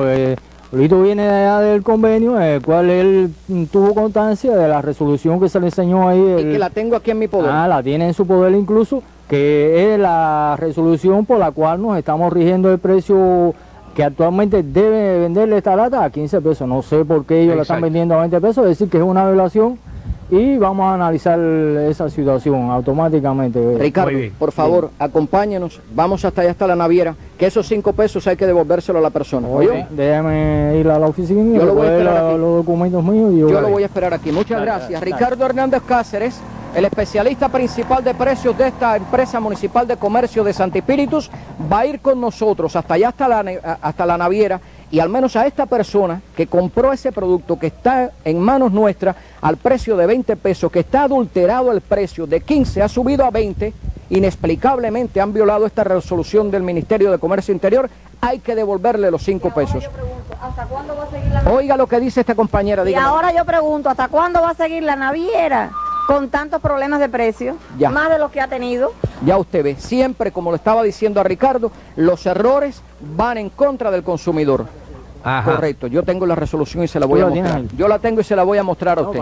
S11: Lito viene de allá del convenio, el cual él tuvo constancia de la resolución que se le enseñó ahí.
S18: Y que la tengo aquí en mi poder.
S11: La tiene en su poder incluso, que es la resolución por la cual nos estamos rigiendo el precio que actualmente debe venderle esta lata a 15 pesos. No sé por qué ellos la están vendiendo a 20 pesos, es decir que es una violación. Y vamos a analizar esa situación automáticamente.
S18: Ricardo, por favor, acompáñenos, vamos hasta allá, hasta la naviera, que esos 5 pesos hay que devolvérselo a la persona.
S11: Déjame ir a la oficina y recoger los documentos míos.
S18: Yo lo voy a esperar aquí. Muchas gracias. Ricardo Hernández Cáceres, el especialista principal de precios de esta empresa municipal de comercio de Santi Espíritus, va a ir con nosotros hasta allá, hasta la naviera, y al menos a esta persona que compró ese producto que está en manos nuestras al precio de 20 pesos, que está adulterado el precio, de 15 ha subido a 20, inexplicablemente han violado esta resolución del Ministerio de Comercio Interior, hay que devolverle los 5 pesos.
S22: Yo pregunto, ¿hasta cuándo va a seguir la naviera?
S18: Oiga lo que dice esta compañera.
S22: Y
S18: dígame.
S22: ahora yo pregunto, ¿hasta cuándo va a seguir la naviera con tantos problemas de precio?
S18: Ya.
S22: Más de lo que ha tenido.
S18: Ya usted ve, siempre, como lo estaba diciendo a Ricardo, los errores van en contra del consumidor.
S3: Ajá.
S18: Correcto, yo tengo la resolución y se la voy a mostrar. Yo la tengo y se la voy a mostrar a usted.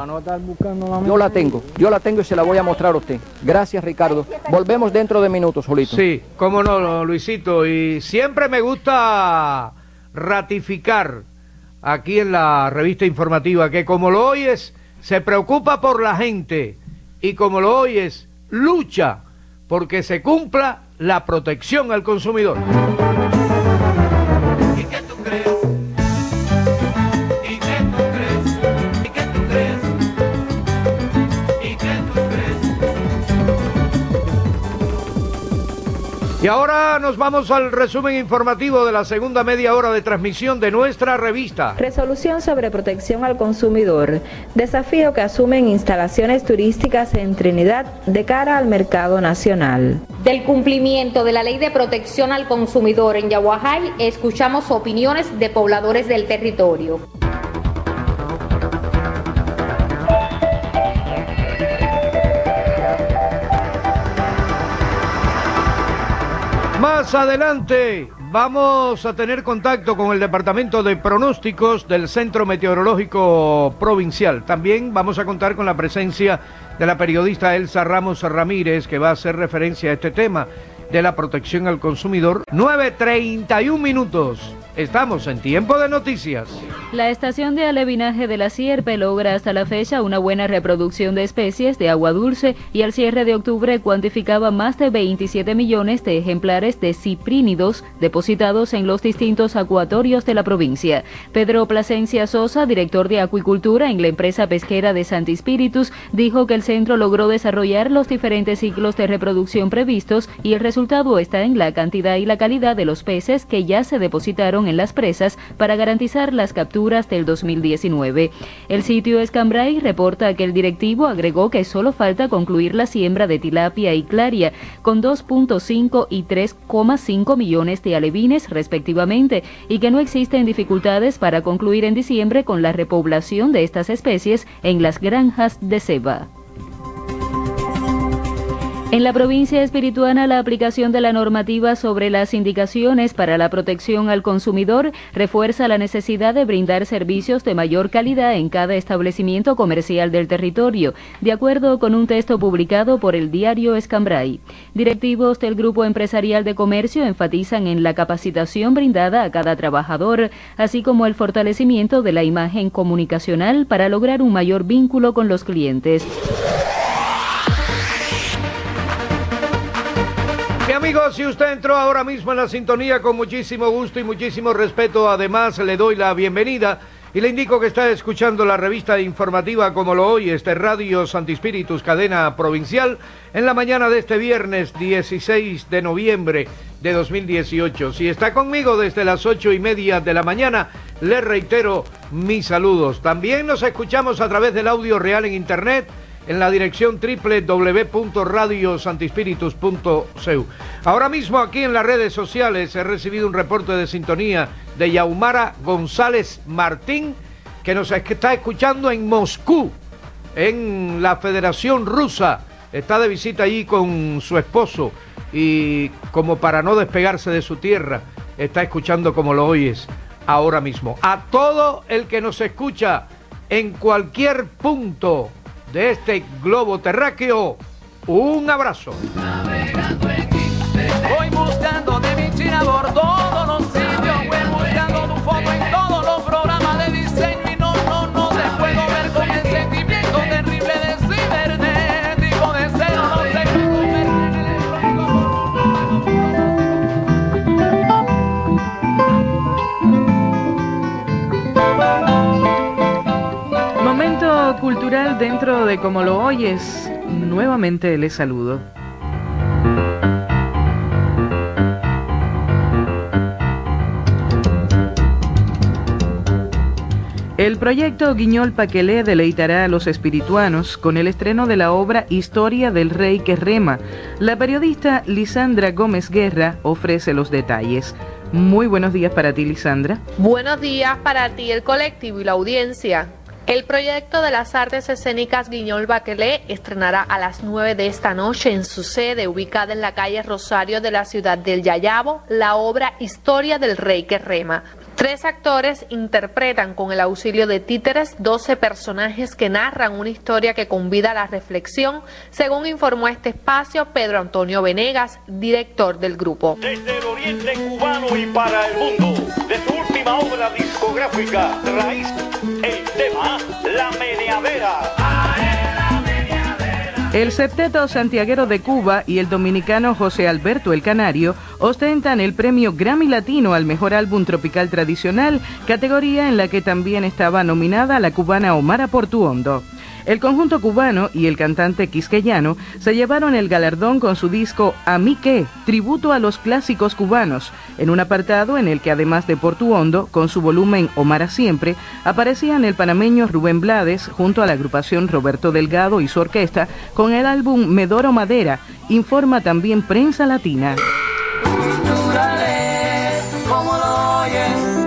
S18: Yo la tengo y se la voy a mostrar a usted. Gracias, Ricardo. Volvemos dentro de minutos, Julito.
S3: Sí, cómo no, Luisito. Y siempre me gusta ratificar aquí en la revista informativa que Como lo oyes se preocupa por la gente y Como lo oyes lucha porque se cumpla la protección al consumidor.
S12: ¿Y qué tú crees? ¿Y qué tú crees? ¿Y qué tú crees? ¿Y qué tú crees?
S3: Y ahora nos vamos al resumen informativo de la segunda media hora de transmisión de nuestra revista.
S7: Resolución sobre protección al consumidor. Desafío que asumen instalaciones turísticas en Trinidad de cara al mercado nacional.
S9: Del cumplimiento de la ley de protección al consumidor en Yaguajay, escuchamos opiniones de pobladores del territorio.
S3: Más adelante vamos a tener contacto con el Departamento de Pronósticos del Centro Meteorológico Provincial. También vamos a contar con la presencia de la periodista Elsa Ramos Ramírez, que va a hacer referencia a este tema de la protección al consumidor. 9:31 minutos. Estamos en tiempo de noticias.
S5: La estación de alevinaje de la Sierpe logra hasta la fecha una buena reproducción de especies de agua dulce y al cierre de octubre cuantificaba más de 27 millones de ejemplares de ciprínidos depositados en los distintos acuatorios de la provincia. Pedro Plasencia Sosa, director de acuicultura en la empresa pesquera de Santi Spíritus, dijo que el centro logró desarrollar los diferentes ciclos de reproducción previstos y el resultado está en la cantidad y la calidad de los peces que ya se depositaron en las presas para garantizar las capturas del 2019. El sitio Escambray reporta que el directivo agregó que solo falta concluir la siembra de tilapia y claria con 2.5 y 3,5 millones de alevines respectivamente y que no existen dificultades para concluir en diciembre con la repoblación de estas especies en las granjas de ceba. En la provincia espirituana, la aplicación de la normativa sobre las indicaciones para la protección al consumidor refuerza la necesidad de brindar servicios de mayor calidad en cada establecimiento comercial del territorio, de acuerdo con un texto publicado por el diario Escambray. Directivos del Grupo Empresarial de Comercio enfatizan en la capacitación brindada a cada trabajador, así como el fortalecimiento de la imagen comunicacional para lograr un mayor vínculo con los clientes.
S3: Mi amigos, si usted entró ahora mismo en la sintonía, con muchísimo gusto y muchísimo respeto, además le doy la bienvenida y le indico que está escuchando la revista informativa Como lo Oyes de Radio Santi Spíritus, cadena provincial, en la mañana de este viernes 16 de noviembre de 2018. Si está conmigo desde las 8:30 de la mañana, le reitero mis saludos. También nos escuchamos a través del audio real en internet, en la dirección www.radiosantispiritus.cu. Ahora mismo aquí en las redes sociales he recibido un reporte de sintonía de Yaumara González Martín, que nos está escuchando en Moscú, en la Federación Rusa. Está de visita allí con su esposo y como para no despegarse de su tierra, está escuchando Como lo Oyes ahora mismo. A todo el que nos escucha en cualquier punto de este globo terráqueo, un abrazo.
S12: Voy buscando de mi China por todos los sitios, voy buscando tu foto en todos los programas de diseño y no te puedo ver con el sentimiento terrible de cibernético de cero, no sé
S4: Momento cultural dentro de Como lo Oyes. Nuevamente les saludo. El proyecto Guiñol Paquelé deleitará a los espirituanos con el estreno de la obra Historia del Rey que Rema. La periodista Lisandra Gómez Guerra ofrece los detalles. Muy buenos días para ti, Lisandra.
S13: Buenos días para ti, el colectivo y la audiencia. El proyecto de las artes escénicas Guiñol Paquelé estrenará a las 9 de esta noche en su sede, ubicada en la calle Rosario de la ciudad del Yayabo, la obra Historia del Rey que Rema. 3 actores interpretan con el auxilio de títeres 12 personajes que narran una historia que convida a la reflexión, según informó este espacio Pedro Antonio Venegas, director del grupo.
S15: Desde el oriente cubano y para el mundo, de su última obra discográfica, Raíz, el tema La Meneadera.
S4: El septeto santiaguero de Cuba y el dominicano José Alberto el Canario ostentan el premio Grammy Latino al mejor álbum tropical tradicional, categoría en la que también estaba nominada la cubana Omara Portuondo. El conjunto cubano y el cantante quisqueyano se llevaron el galardón con su disco A mí qué, tributo a los clásicos cubanos, en un apartado en el que además de Portuondo, con su volumen Omara Siempre, aparecían el panameño Rubén Blades junto a la agrupación Roberto Delgado y su orquesta con el álbum Medoro Madera, informa también Prensa Latina.
S12: Como lo oyes.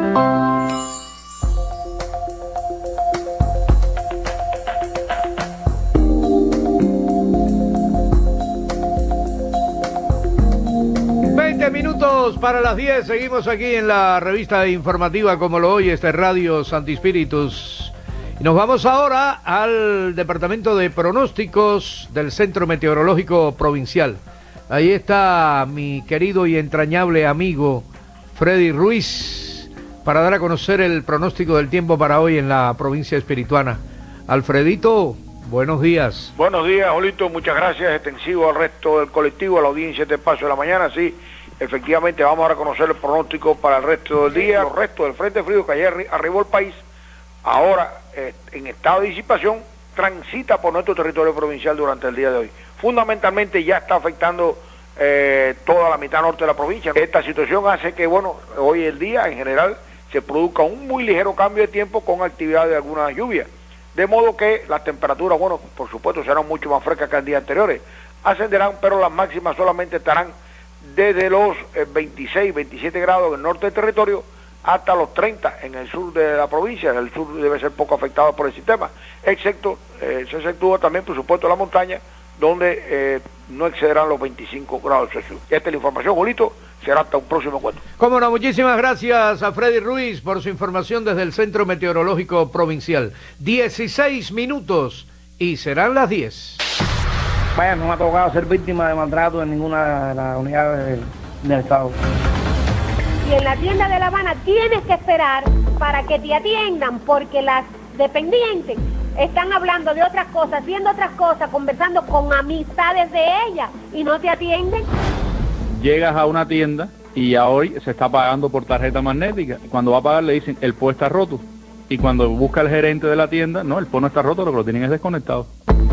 S3: 20 minutos para las 10, seguimos aquí en la revista informativa Como lo oyes de Radio Santi Spíritus. Y nos vamos ahora al departamento de pronósticos del Centro Meteorológico Provincial. Ahí está mi querido y entrañable amigo Freddy Ruiz para dar a conocer el pronóstico del tiempo para hoy en la provincia espirituana. Alfredito, buenos días.
S6: Buenos días, Jolito, muchas gracias, extensivo al resto del colectivo, a la audiencia de Paso de la Mañana. Sí, efectivamente vamos ahora a conocer el pronóstico para el resto del día. Los restos del frente frío que ayer arribó al país, ahora en estado de disipación, transita por nuestro territorio provincial durante el día de hoy. Fundamentalmente ya está afectando toda la mitad norte de la provincia. Esta situación hace que, bueno, hoy el día en general se produzca un muy ligero cambio de tiempo con actividad de alguna lluvia. De modo que las temperaturas, bueno, por supuesto serán mucho más frescas que en días anteriores. Ascenderán, pero las máximas solamente estarán desde los 26, 27 grados en el norte del territorio hasta los 30 en el sur de la provincia. El sur debe ser poco afectado por el sistema, excepto, se exceptúa también, por supuesto, la montaña, donde no excederán los 25 grados Celsius. Esta es la información, Julito. Será hasta un próximo encuentro.
S3: Cómo no, muchísimas gracias a Freddy Ruiz por su información desde el Centro Meteorológico Provincial. 16 minutos y serán las 10.
S16: Vaya, no me ha tocado ser víctima de maltrato en ninguna de las unidades del Estado.
S17: Y en la tienda de La Habana tienes que esperar para que te atiendan, porque las dependientes están hablando de otras cosas, haciendo otras cosas, conversando con amistades de ellas y no te atienden.
S8: Llegas a una tienda y ya hoy se está pagando por tarjeta magnética. Cuando va a pagar le dicen, el PO está roto. Y cuando busca el gerente de la tienda, no, el PO no está roto, lo que lo tienen es desconectado.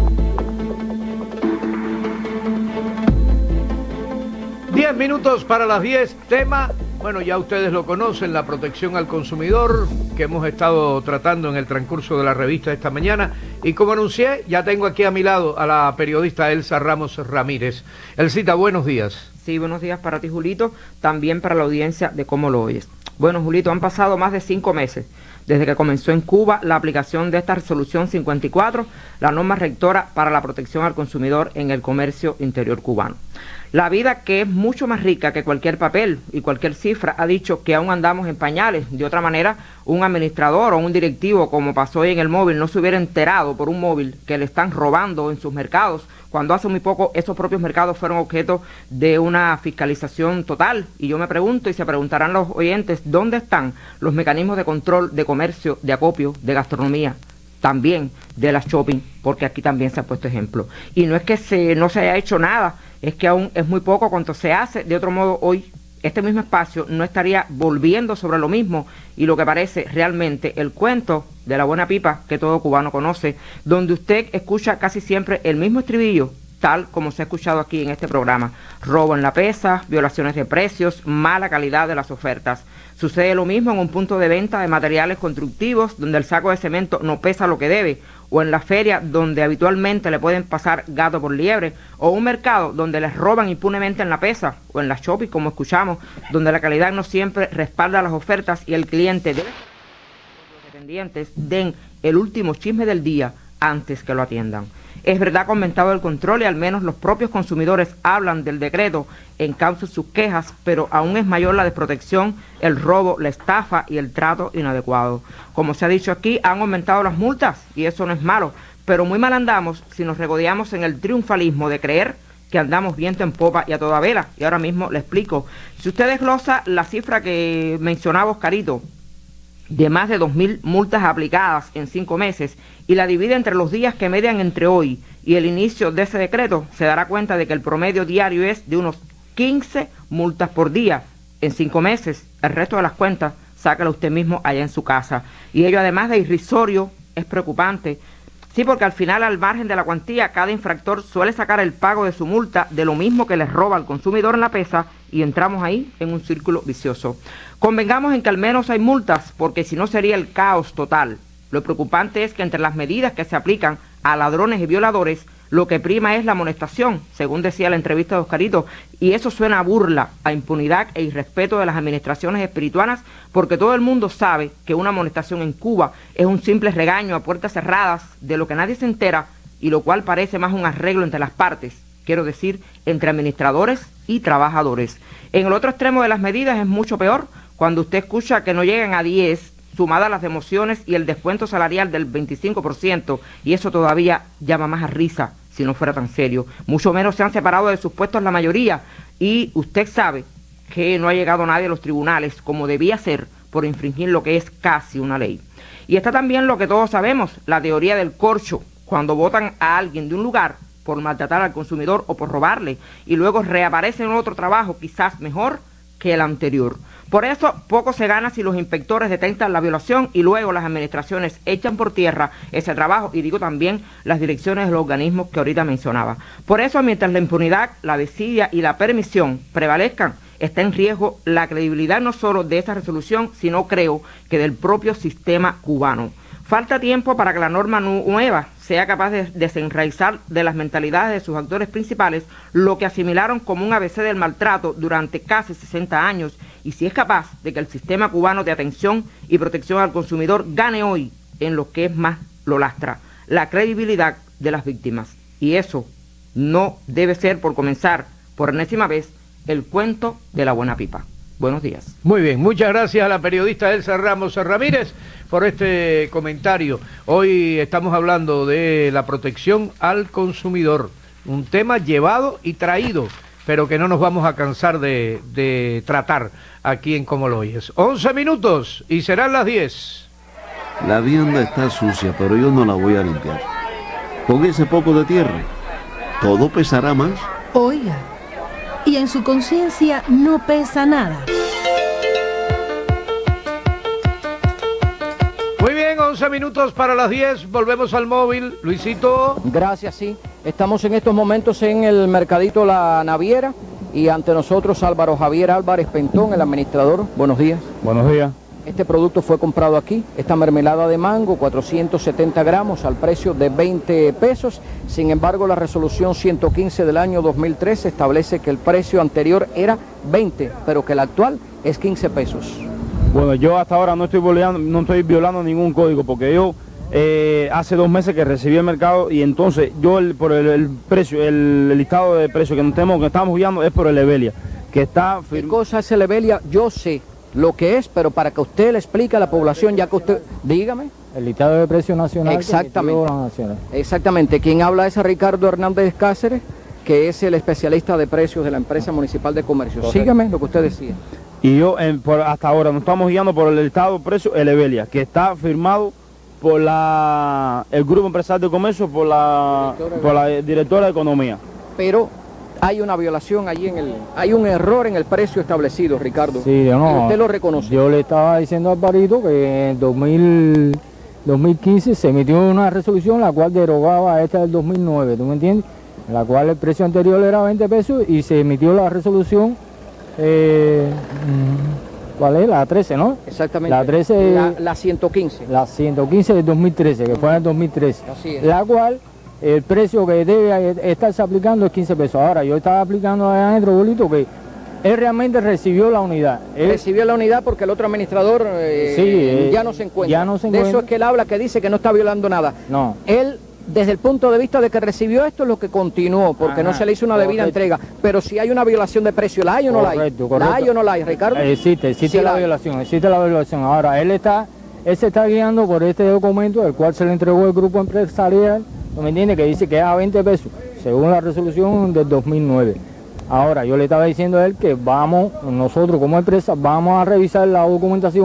S3: Diez minutos para las 10, tema, bueno, ya ustedes lo conocen, la protección al consumidor, que hemos estado tratando en el transcurso de la revista esta mañana, y como anuncié, ya tengo aquí a mi lado a la periodista Elsa Ramos Ramírez. Elsita, buenos días.
S20: Sí, buenos días para ti, Julito, también para la audiencia de Cómo lo oyes. Bueno, Julito, han pasado más de 5 meses desde que comenzó en Cuba la aplicación de esta resolución 54, la norma rectora para la protección al consumidor en el comercio interior cubano. La vida, que es mucho más rica que cualquier papel y cualquier cifra, ha dicho que aún andamos en pañales. De otra manera, un administrador o un directivo, como pasó hoy en el móvil, no se hubiera enterado por un móvil que le están robando en sus mercados, cuando hace muy poco esos propios mercados fueron objeto de una fiscalización total. Y yo me pregunto, y se preguntarán los oyentes, ¿dónde están los mecanismos de control de comercio, de acopio, de gastronomía, también de la shopping? Porque aquí también se ha puesto ejemplo. Y no es que no se haya hecho nada, es que aún es muy poco cuanto se hace. De otro modo, hoy este mismo espacio no estaría volviendo sobre lo mismo y lo que parece realmente el cuento de la buena pipa que todo cubano conoce, donde usted escucha casi siempre el mismo estribillo, tal como se ha escuchado aquí en este programa: robo en la pesa, violaciones de precios, mala calidad de las ofertas. Sucede lo mismo en un punto de venta de materiales constructivos donde el saco de cemento no pesa lo que debe, o en la feria donde habitualmente le pueden pasar gato por liebre, o un mercado donde les roban impunemente en la pesa, o en la shopping, como escuchamos, donde la calidad no siempre respalda las ofertas y el cliente debe que los dependientes den el último chisme del día antes que lo atiendan. Es verdad que ha aumentado el control y al menos los propios consumidores hablan del decreto en causa de sus quejas, pero aún es mayor la desprotección, el robo, la estafa y el trato inadecuado. Como se ha dicho aquí, han aumentado las multas y eso no es malo, pero muy mal andamos si nos regodeamos en el triunfalismo de creer que andamos viento en popa y a toda vela. Y ahora mismo le explico. Si usted desglosa la cifra que mencionaba Oscarito, de más de 2.000 multas aplicadas en 5 meses y la divide entre los días que median entre hoy y el inicio de ese decreto, se dará cuenta de que el promedio diario es de unos 15 multas por día en 5 meses. El resto de las cuentas, sácalo usted mismo allá en su casa. Y ello, además de irrisorio, es preocupante. Sí, porque al final, al margen de la cuantía, cada infractor suele sacar el pago de su multa de lo mismo que les roba al consumidor en la pesa y entramos ahí en un círculo vicioso. Convengamos en que al menos hay multas, porque si no sería el caos total. Lo preocupante es que entre las medidas que se aplican a ladrones y violadores, lo que prima es la amonestación, según decía la entrevista de Oscarito, y eso suena a burla, a impunidad e irrespeto de las administraciones espirituanas, porque todo el mundo sabe que una amonestación en Cuba es un simple regaño a puertas cerradas, de lo que nadie se entera, y lo cual parece más un arreglo entre las partes, quiero decir, entre administradores y trabajadores. En el otro extremo de las medidas es mucho peor, cuando usted escucha que no llegan a 10, sumadas las demociones y el descuento salarial del 25%, y eso todavía llama más a risa, si no fuera tan serio. Mucho menos se han separado de sus puestos la mayoría, y usted sabe que no ha llegado nadie a los tribunales, como debía ser, por infringir lo que es casi una ley. Y está también lo que todos sabemos, la teoría del corcho, cuando votan a alguien de un lugar por maltratar al consumidor o por robarle, y luego reaparece en otro trabajo quizás mejor que el anterior. Por eso poco se gana si los inspectores detectan la violación y luego las administraciones echan por tierra ese trabajo, y digo también las direcciones de los organismos que ahorita mencionaba. Por eso, mientras la impunidad, la desidia y la permisión prevalezcan, está en riesgo la credibilidad no solo de esa resolución, sino creo que del propio sistema cubano. Falta tiempo para que la norma nueva sea capaz de desenraizar de las mentalidades de sus actores principales lo que asimilaron como un ABC del maltrato durante casi 60 años, y si es capaz de que el sistema cubano de atención y protección al consumidor gane hoy en lo que es más lo lastra, la credibilidad de las víctimas. Y eso no debe ser, por comenzar, por enésima vez, el cuento de la buena pipa. Buenos días.
S3: Muy bien, muchas gracias a la periodista Elsa Ramos Ramírez por este comentario. Hoy estamos hablando de la protección al consumidor, un tema llevado y traído, pero que no nos vamos a cansar de tratar aquí en Cómo lo oyes. 11 minutos y serán las 10.
S1: La vianda está sucia, pero yo no la voy a limpiar. Con ese poco de tierra, todo pesará más.
S2: Oiga, y en su conciencia no pesa nada.
S3: Muy bien, 11 minutos para las 10, volvemos al móvil. Luisito.
S18: Gracias, sí. Estamos en estos momentos en el Mercadito La Naviera y ante nosotros Álvaro Javier Álvarez Pentón, el administrador. Buenos días.
S11: Buenos días.
S18: Este producto fue comprado aquí, esta mermelada de mango, 470 gramos al precio de 20 pesos. Sin embargo, la resolución 115 del año 2013 establece que el precio anterior era 20, pero que el actual es 15 pesos.
S11: Bueno, yo hasta ahora no estoy violando ningún código, porque yo hace 2 meses que recibí el mercado y entonces yo por el precio, el listado de precios que estamos guiando es por el Evelia, que está...
S18: ¿Qué cosa es el Evelia? Yo sé lo que es, pero para que usted le explique a la población, ya que usted... Dígame.
S11: El listado de precios nacional.
S18: Exactamente. Exactamente. Quien habla es a Ricardo Hernández Cáceres, que es el especialista de precios de la empresa municipal de comercio. Correcto. Sígame lo que usted decía.
S11: Y yo hasta ahora nos estamos guiando por el listado de precios, el Evelia, que está firmado por el Grupo Empresarial de Comercio, por la directora de Economía.
S18: Pero hay una violación allí hay un error en el precio establecido, Ricardo.
S11: Sí, no,
S18: usted lo reconoce.
S11: Yo le estaba diciendo a Alvarito que en 2015 se emitió una resolución la cual derogaba esta del 2009, ¿tú me entiendes? En la cual el precio anterior era 20 pesos y se emitió la resolución, ¿cuál es? La 13, ¿no?
S18: Exactamente.
S11: La 13.
S18: La 115.
S11: La 115 del 2013, que fue en el 2013.
S18: Así es.
S11: La cual el precio que debe estarse aplicando es 15 pesos. Ahora, yo estaba aplicando a Alejandro Bolito que él realmente recibió la unidad.
S18: Recibió la unidad porque el otro administrador ya no se encuentra.
S11: Ya no se encuentra.
S18: De eso es que él habla, que dice que no está violando nada.
S11: No.
S18: Él, desde el punto de vista de que recibió esto, es lo que continuó, porque no se le hizo una debida entrega. Pero si hay una violación de precio, ¿la hay o no la hay?
S11: Correcto.
S18: ¿La hay o no la hay, Ricardo?
S11: Existe sí la violación, existe la violación. Ahora, él se está guiando por este documento, el cual se le entregó el grupo empresarial, ¿no me entiende? Que dice que es a 20 pesos, según la resolución del 2009. Ahora, yo le estaba diciendo a él que nosotros como empresa, vamos a revisar la documentación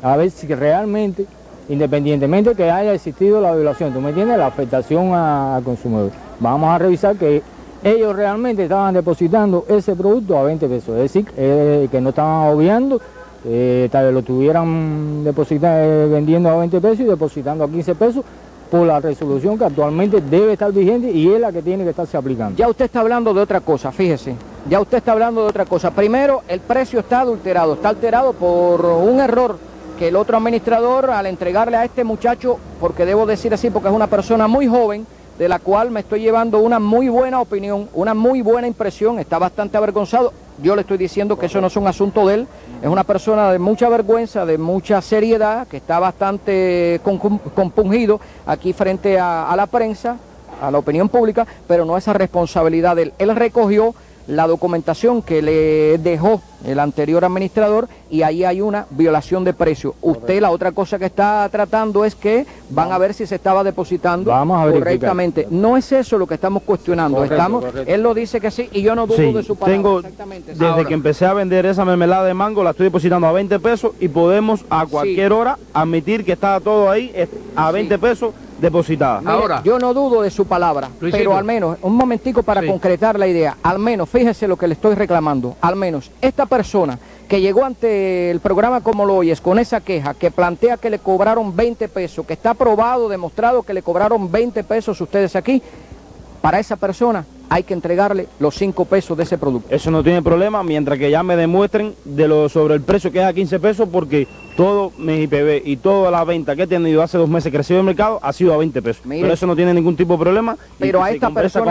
S11: a ver si realmente, independientemente que haya existido la violación, ¿tú me entiendes? La afectación al consumidor. Vamos a revisar que ellos realmente estaban depositando ese producto a 20 pesos, es decir, que no estaban obviando, tal vez lo estuvieran vendiendo a 20 pesos y depositando a 15 pesos por la resolución que actualmente debe estar vigente y es la que tiene que estarse aplicando.
S18: Ya usted está hablando de otra cosa, fíjese, ya usted está hablando de otra cosa. Primero, el precio está alterado por un error que el otro administrador, al entregarle a este muchacho, porque debo decir así, porque es una persona muy joven, de la cual me estoy llevando una muy buena opinión, una muy buena impresión, está bastante avergonzado. Yo le estoy diciendo que eso no es un asunto de él, es una persona de mucha vergüenza, de mucha seriedad, que está bastante compungido aquí frente a la prensa, a la opinión pública, pero no es esa responsabilidad de él. Él recogió la documentación que le dejó el anterior administrador y ahí hay una violación de precio. Usted, la otra cosa que está tratando es que van a ver si se estaba depositando correctamente. No es eso lo que estamos cuestionando. Él lo dice que sí y yo no dudo de su palabra.
S10: Desde que empecé a vender esa mermelada de mango la estoy depositando a 20 pesos y podemos a cualquier hora admitir que estaba todo ahí a 20 pesos depositada.
S18: Mire, ahora, yo no dudo de su palabra, pero al menos, un momentico para concretar la idea, al menos, fíjese lo que le estoy reclamando, al menos, esta persona que llegó ante el programa Como Lo Oyes con esa queja, que plantea que le cobraron 20 pesos, que está probado, demostrado que le cobraron 20 pesos ustedes aquí, para esa persona hay que entregarle los 5 pesos de ese producto.
S10: Eso no tiene problema, mientras que ya me demuestren sobre el precio que es a 15 pesos, porque todo mi IPB y toda la venta que he tenido hace 2 meses crecido el mercado ha sido a 20 pesos. Mire, pero eso no tiene ningún tipo de problema.
S18: Pero a esta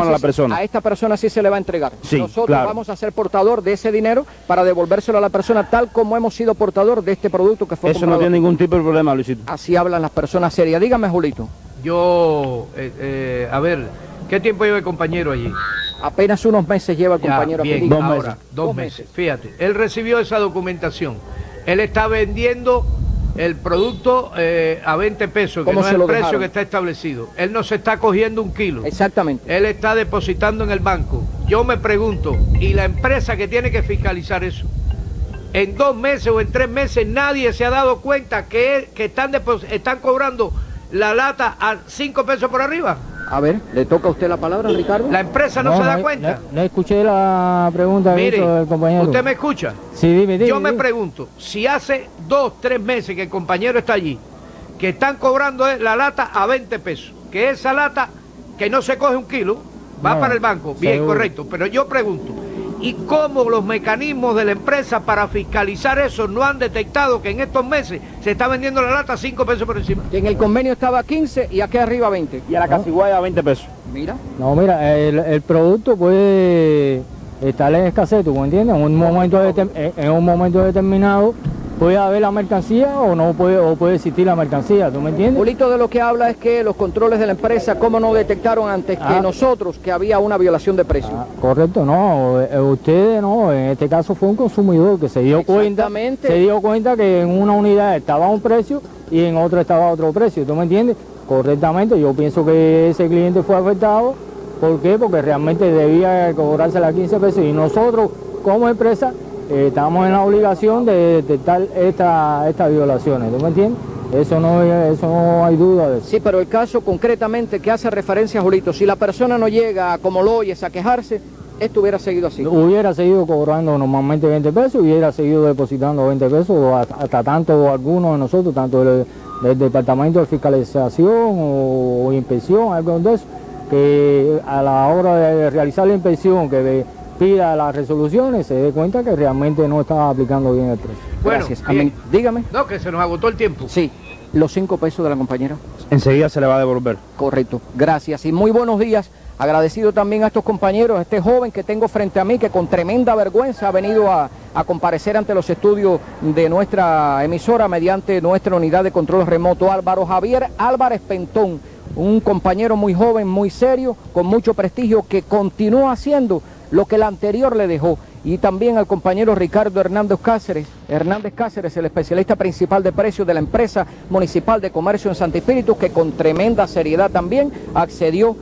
S18: persona sí se le va a entregar.
S10: Sí,
S18: nosotros
S10: claro,
S18: vamos a ser portador de ese dinero para devolvérselo a la persona tal como hemos sido portador de este producto que fue
S10: comprado. Eso no tiene ningún tipo de problema, Luisito.
S18: Así hablan las personas serias. Dígame, Julito.
S3: Yo, a ver, ¿qué tiempo lleva el compañero allí?
S18: Apenas unos meses lleva el compañero
S3: aquí.
S18: Bien,
S3: ahora, 2 meses. Fíjate, él recibió esa documentación. Él está vendiendo el producto a 20 pesos, que no es el precio que está establecido. Él no se está cogiendo 1 kilo.
S18: Exactamente.
S3: Él está depositando en el banco. Yo me pregunto, ¿y la empresa que tiene que fiscalizar eso? En 2 meses o en 3 meses nadie se ha dado cuenta que están cobrando la lata a 5 pesos por arriba.
S18: A ver, ¿le toca a usted la palabra, Ricardo?
S3: ¿La empresa no se da cuenta?
S11: No escuché la pregunta del compañero.
S3: ¿Usted me escucha?
S11: Sí, dime.
S3: Yo me pregunto, si hace 2, 3 meses que el compañero está allí, que están cobrando la lata a 20 pesos, que esa lata, que no se coge 1 kilo, va para el banco, bien, seguro, correcto, pero yo pregunto, ¿y cómo los mecanismos de la empresa para fiscalizar eso no han detectado que en estos meses se está vendiendo la lata a 5 pesos por encima?
S18: Que en el convenio estaba a 15 y aquí arriba a 20.
S10: Y a la Casiguaya a 20 pesos.
S18: Mira.
S11: No, mira, el producto puede estar en escasez, ¿tú me entiendes? En un momento determinado puede haber la mercancía o puede existir la mercancía, ¿tú me entiendes?
S18: Julito de lo que habla es que los controles de la empresa, ¿cómo no detectaron antes que nosotros que había una violación de precio?
S11: Correcto, no, ustedes no, en este caso fue un consumidor que se dio cuenta que en una unidad estaba a un precio y en otra estaba a otro precio, ¿tú me entiendes? Correctamente, yo pienso que ese cliente fue afectado, ¿por qué? Porque realmente debía cobrársela a 15 pesos y nosotros como empresa estamos en la obligación de detectar estas violaciones, ¿tú me entiendes? Eso no hay duda de eso.
S18: Sí, pero el caso concretamente que hace referencia, Julito, si la persona no llega, como lo oyes, a quejarse, esto hubiera seguido así.
S11: Hubiera seguido cobrando normalmente 20 pesos, hubiera seguido depositando 20 pesos, o hasta tanto algunos de nosotros, tanto del Departamento de Fiscalización o Inspección, algo de eso, que a la hora de realizar la inspección, que pida las resoluciones, se dé cuenta que realmente no estaba aplicando bien el precio.
S3: Bueno,
S18: gracias. Amén. Dígame.
S3: No, que se nos agotó el tiempo.
S18: Sí, los 5 pesos de la compañera.
S10: Enseguida se le va a devolver.
S18: Correcto, gracias y muy buenos días. Agradecido también a estos compañeros, a este joven que tengo frente a mí, que con tremenda vergüenza ha venido a comparecer ante los estudios de nuestra emisora mediante nuestra unidad de control remoto, Álvaro Javier Álvarez Pentón, un compañero muy joven, muy serio, con mucho prestigio, que continúa haciendo lo que el anterior le dejó. Y también al compañero Ricardo Hernández Cáceres, el especialista principal de precios de la empresa municipal de comercio en Santo Espíritu, que con tremenda seriedad también accedió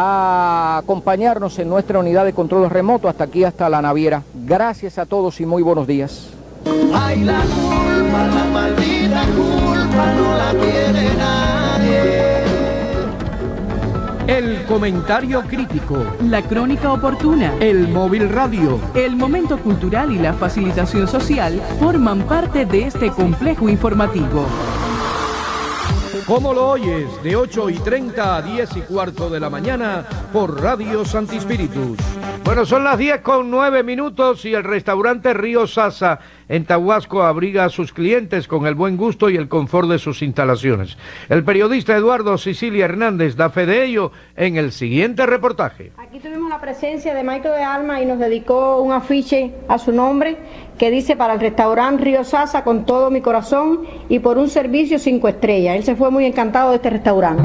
S18: a acompañarnos en nuestra unidad de control remoto hasta aquí, hasta la naviera. Gracias a todos y muy buenos días.
S12: Ay, la
S14: culpa, la maldita culpa no la tiene nadie.
S3: El comentario crítico,
S19: la crónica oportuna,
S3: el móvil radio,
S19: el momento cultural y la facilitación social forman parte de este complejo informativo.
S3: ¿Cómo lo oyes? De 8:30 a 10:15 de la mañana por Radio Santi Spíritus. Bueno, son las 10:09 y el restaurante Río Sasa en Tahuasco abriga a sus clientes con el buen gusto y el confort de sus instalaciones. El periodista Eduardo Sicilia Hernández da fe de ello en el siguiente reportaje.
S21: Aquí tuvimos la presencia de Maestro de Alma y nos dedicó un afiche a su nombre que dice: para el restaurante Río Sasa con todo mi corazón y por un servicio 5 estrellas. Él se fue muy encantado de este restaurante.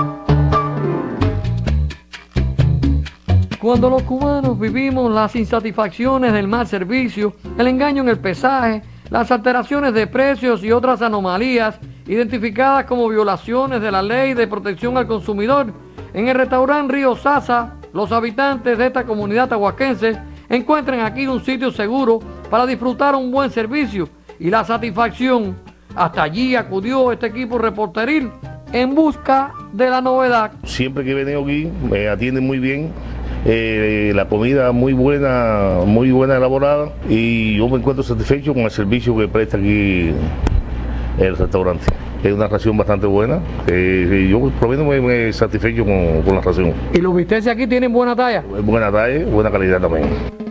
S23: Cuando los cubanos vivimos las insatisfacciones del mal servicio, el engaño en el pesaje, las alteraciones de precios y otras anomalías identificadas como violaciones de la ley de protección al consumidor, en el restaurante Río Sasa, los habitantes de esta comunidad tahuasquense encuentran aquí un sitio seguro para disfrutar un buen servicio y la satisfacción. Hasta allí acudió este equipo reporteril en busca de la novedad.
S24: Siempre que he venido aquí me atienden muy bien. La comida muy buena elaborada, y yo me encuentro satisfecho con el servicio que presta aquí el restaurante. Es una ración bastante buena, yo por lo menos me satisfecho con la ración.
S23: ¿Y los bisteces aquí tienen buena talla?
S24: Buena talla, buena calidad también.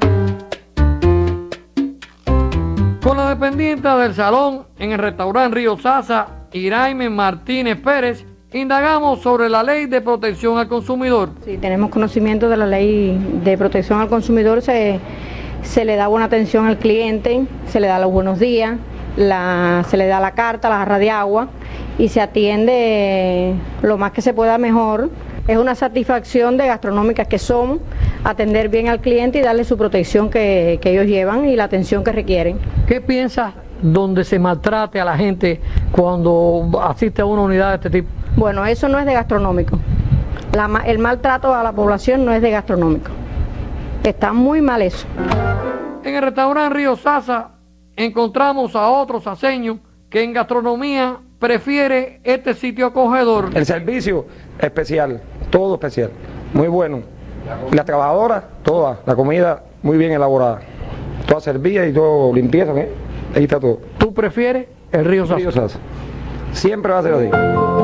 S23: Con la dependienta del salón en el restaurante Río Sasa, Iraime Martínez Pérez, indagamos sobre la ley de protección al consumidor.
S21: Sí, tenemos conocimiento de la ley de protección al consumidor, se le da buena atención al cliente, se le da los buenos días, se le da la carta, la jarra de agua y se atiende lo más que se pueda mejor. Es una satisfacción de gastronómicas que son atender bien al cliente y darle su protección que ellos llevan y la atención que requieren.
S23: ¿Qué piensas donde se maltrate a la gente cuando asiste a una unidad de este tipo?
S21: Bueno, eso no es de gastronómico. El maltrato a la población no es de gastronómico. Está muy mal eso.
S23: En el restaurante Río Sasa encontramos a otro saseño que en gastronomía prefiere este sitio acogedor.
S25: El servicio especial, todo especial, muy bueno. Las trabajadoras, toda, la comida muy bien elaborada. Toda servida y todo limpieza, ¿eh? Ahí está todo.
S23: ¿Tú prefieres el Río Sasa?
S25: Río Sasa. Siempre va a ser así.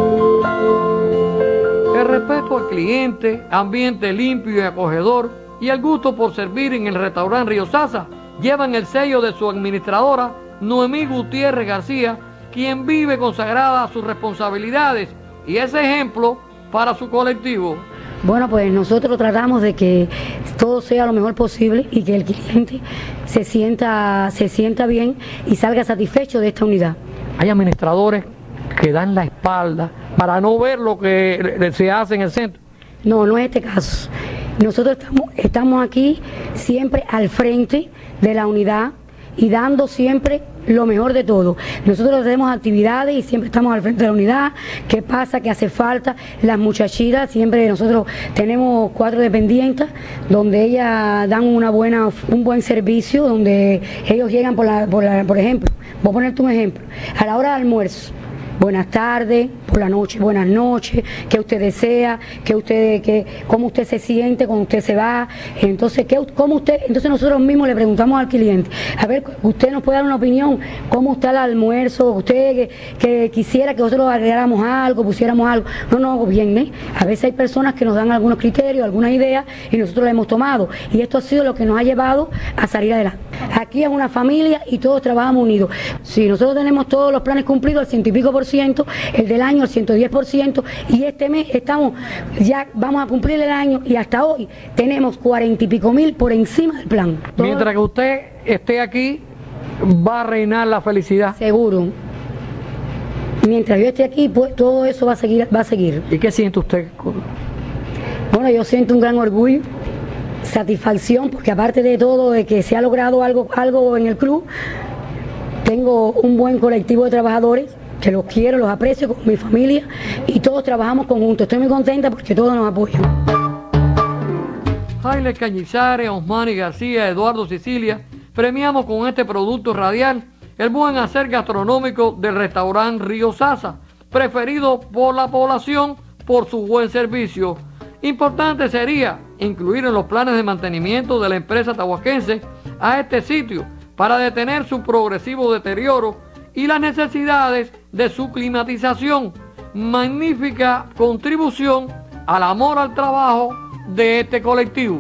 S23: El respeto al cliente, ambiente limpio y acogedor y el gusto por servir en el restaurante Río Sasa llevan el sello de su administradora, Noemí Gutiérrez García, quien vive consagrada a sus responsabilidades y es ejemplo para su colectivo.
S26: Bueno, pues nosotros tratamos de que todo sea lo mejor posible y que el cliente se sienta bien y salga satisfecho de esta unidad.
S23: Hay administradores que dan la espalda para no ver lo que se hace en el centro.
S26: No, no es este caso. Nosotros estamos aquí siempre al frente de la unidad y dando siempre lo mejor de todo. Nosotros tenemos actividades y siempre estamos al frente de la unidad. ¿Qué pasa? ¿Qué hace falta? Las muchachitas, siempre nosotros tenemos 4 dependientes donde ellas dan un buen servicio, donde ellos llegan por ejemplo, voy a ponerte un ejemplo, a la hora de almuerzo. Buenas tardes, por la noche, buenas noches, qué usted desea, cómo usted se siente cuando usted se va. Entonces, entonces nosotros mismos le preguntamos al cliente, a ver, usted nos puede dar una opinión, cómo está el almuerzo, usted que quisiera que nosotros agregáramos algo, pusiéramos algo. No, bien, ¿eh? A veces hay personas que nos dan algunos criterios, algunas ideas y nosotros la hemos tomado. Y esto ha sido lo que nos ha llevado a salir adelante. Aquí es una familia y todos trabajamos unidos. Si nosotros tenemos todos los planes cumplidos al 100 y pico %, el del año al 110%, y este mes vamos a cumplir el año y hasta hoy tenemos 40 y pico mil por encima del plan.
S23: Mientras que usted esté aquí, va a reinar la felicidad.
S26: Seguro. Mientras yo esté aquí, pues todo eso va a seguir.
S23: ¿Y qué siente usted?
S26: Bueno, yo siento un gran orgullo, satisfacción, porque aparte de todo, de que se ha logrado algo en el club, tengo un buen colectivo de trabajadores que los quiero, los aprecio con mi familia y todos trabajamos conjuntos. Estoy muy contenta porque todos nos apoyan.
S23: Jaile Cañizares, Osmani García, Eduardo Sicilia, premiamos con este producto radial el buen hacer gastronómico del restaurante Río Sasa, preferido por la población por su buen servicio. Importante sería incluir en los planes de mantenimiento de la empresa tahuasquense a este sitio para detener su progresivo deterioro y las necesidades de su climatización. Magnífica contribución al amor al trabajo de este colectivo.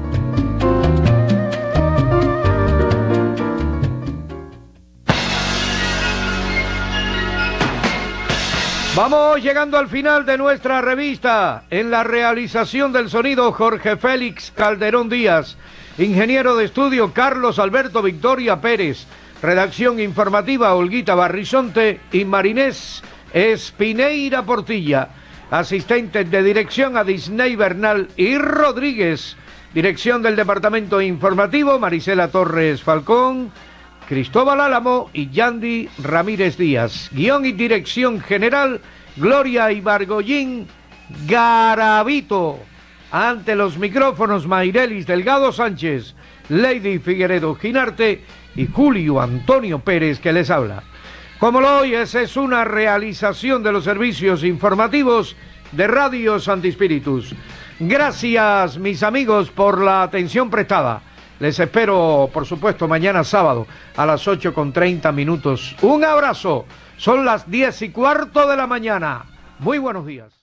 S3: Vamos llegando al final de nuestra revista. En la realización del sonido, Jorge Félix Calderón Díaz. Ingeniero de estudio, Carlos Alberto Victoria Pérez. Redacción informativa, Olguita Barrizonte y Marinés Espineira Portilla. Asistentes de dirección, Adisney Bernal y Rodríguez. Dirección del departamento informativo, Marisela Torres Falcón, Cristóbal Álamo y Yandy Ramírez Díaz. Guión y dirección general, Gloria Ibargoyín Garavito. Ante los micrófonos, Mairelis Delgado Sánchez, Lady Figueredo Ginarte y Julio Antonio Pérez, que les habla. Como lo oyes, es una realización de los servicios informativos de Radio Santi Spíritus. Gracias, mis amigos, por la atención prestada. Les espero, por supuesto, mañana sábado a las 8:30. Un abrazo. Son las 10:15 de la mañana. Muy buenos días.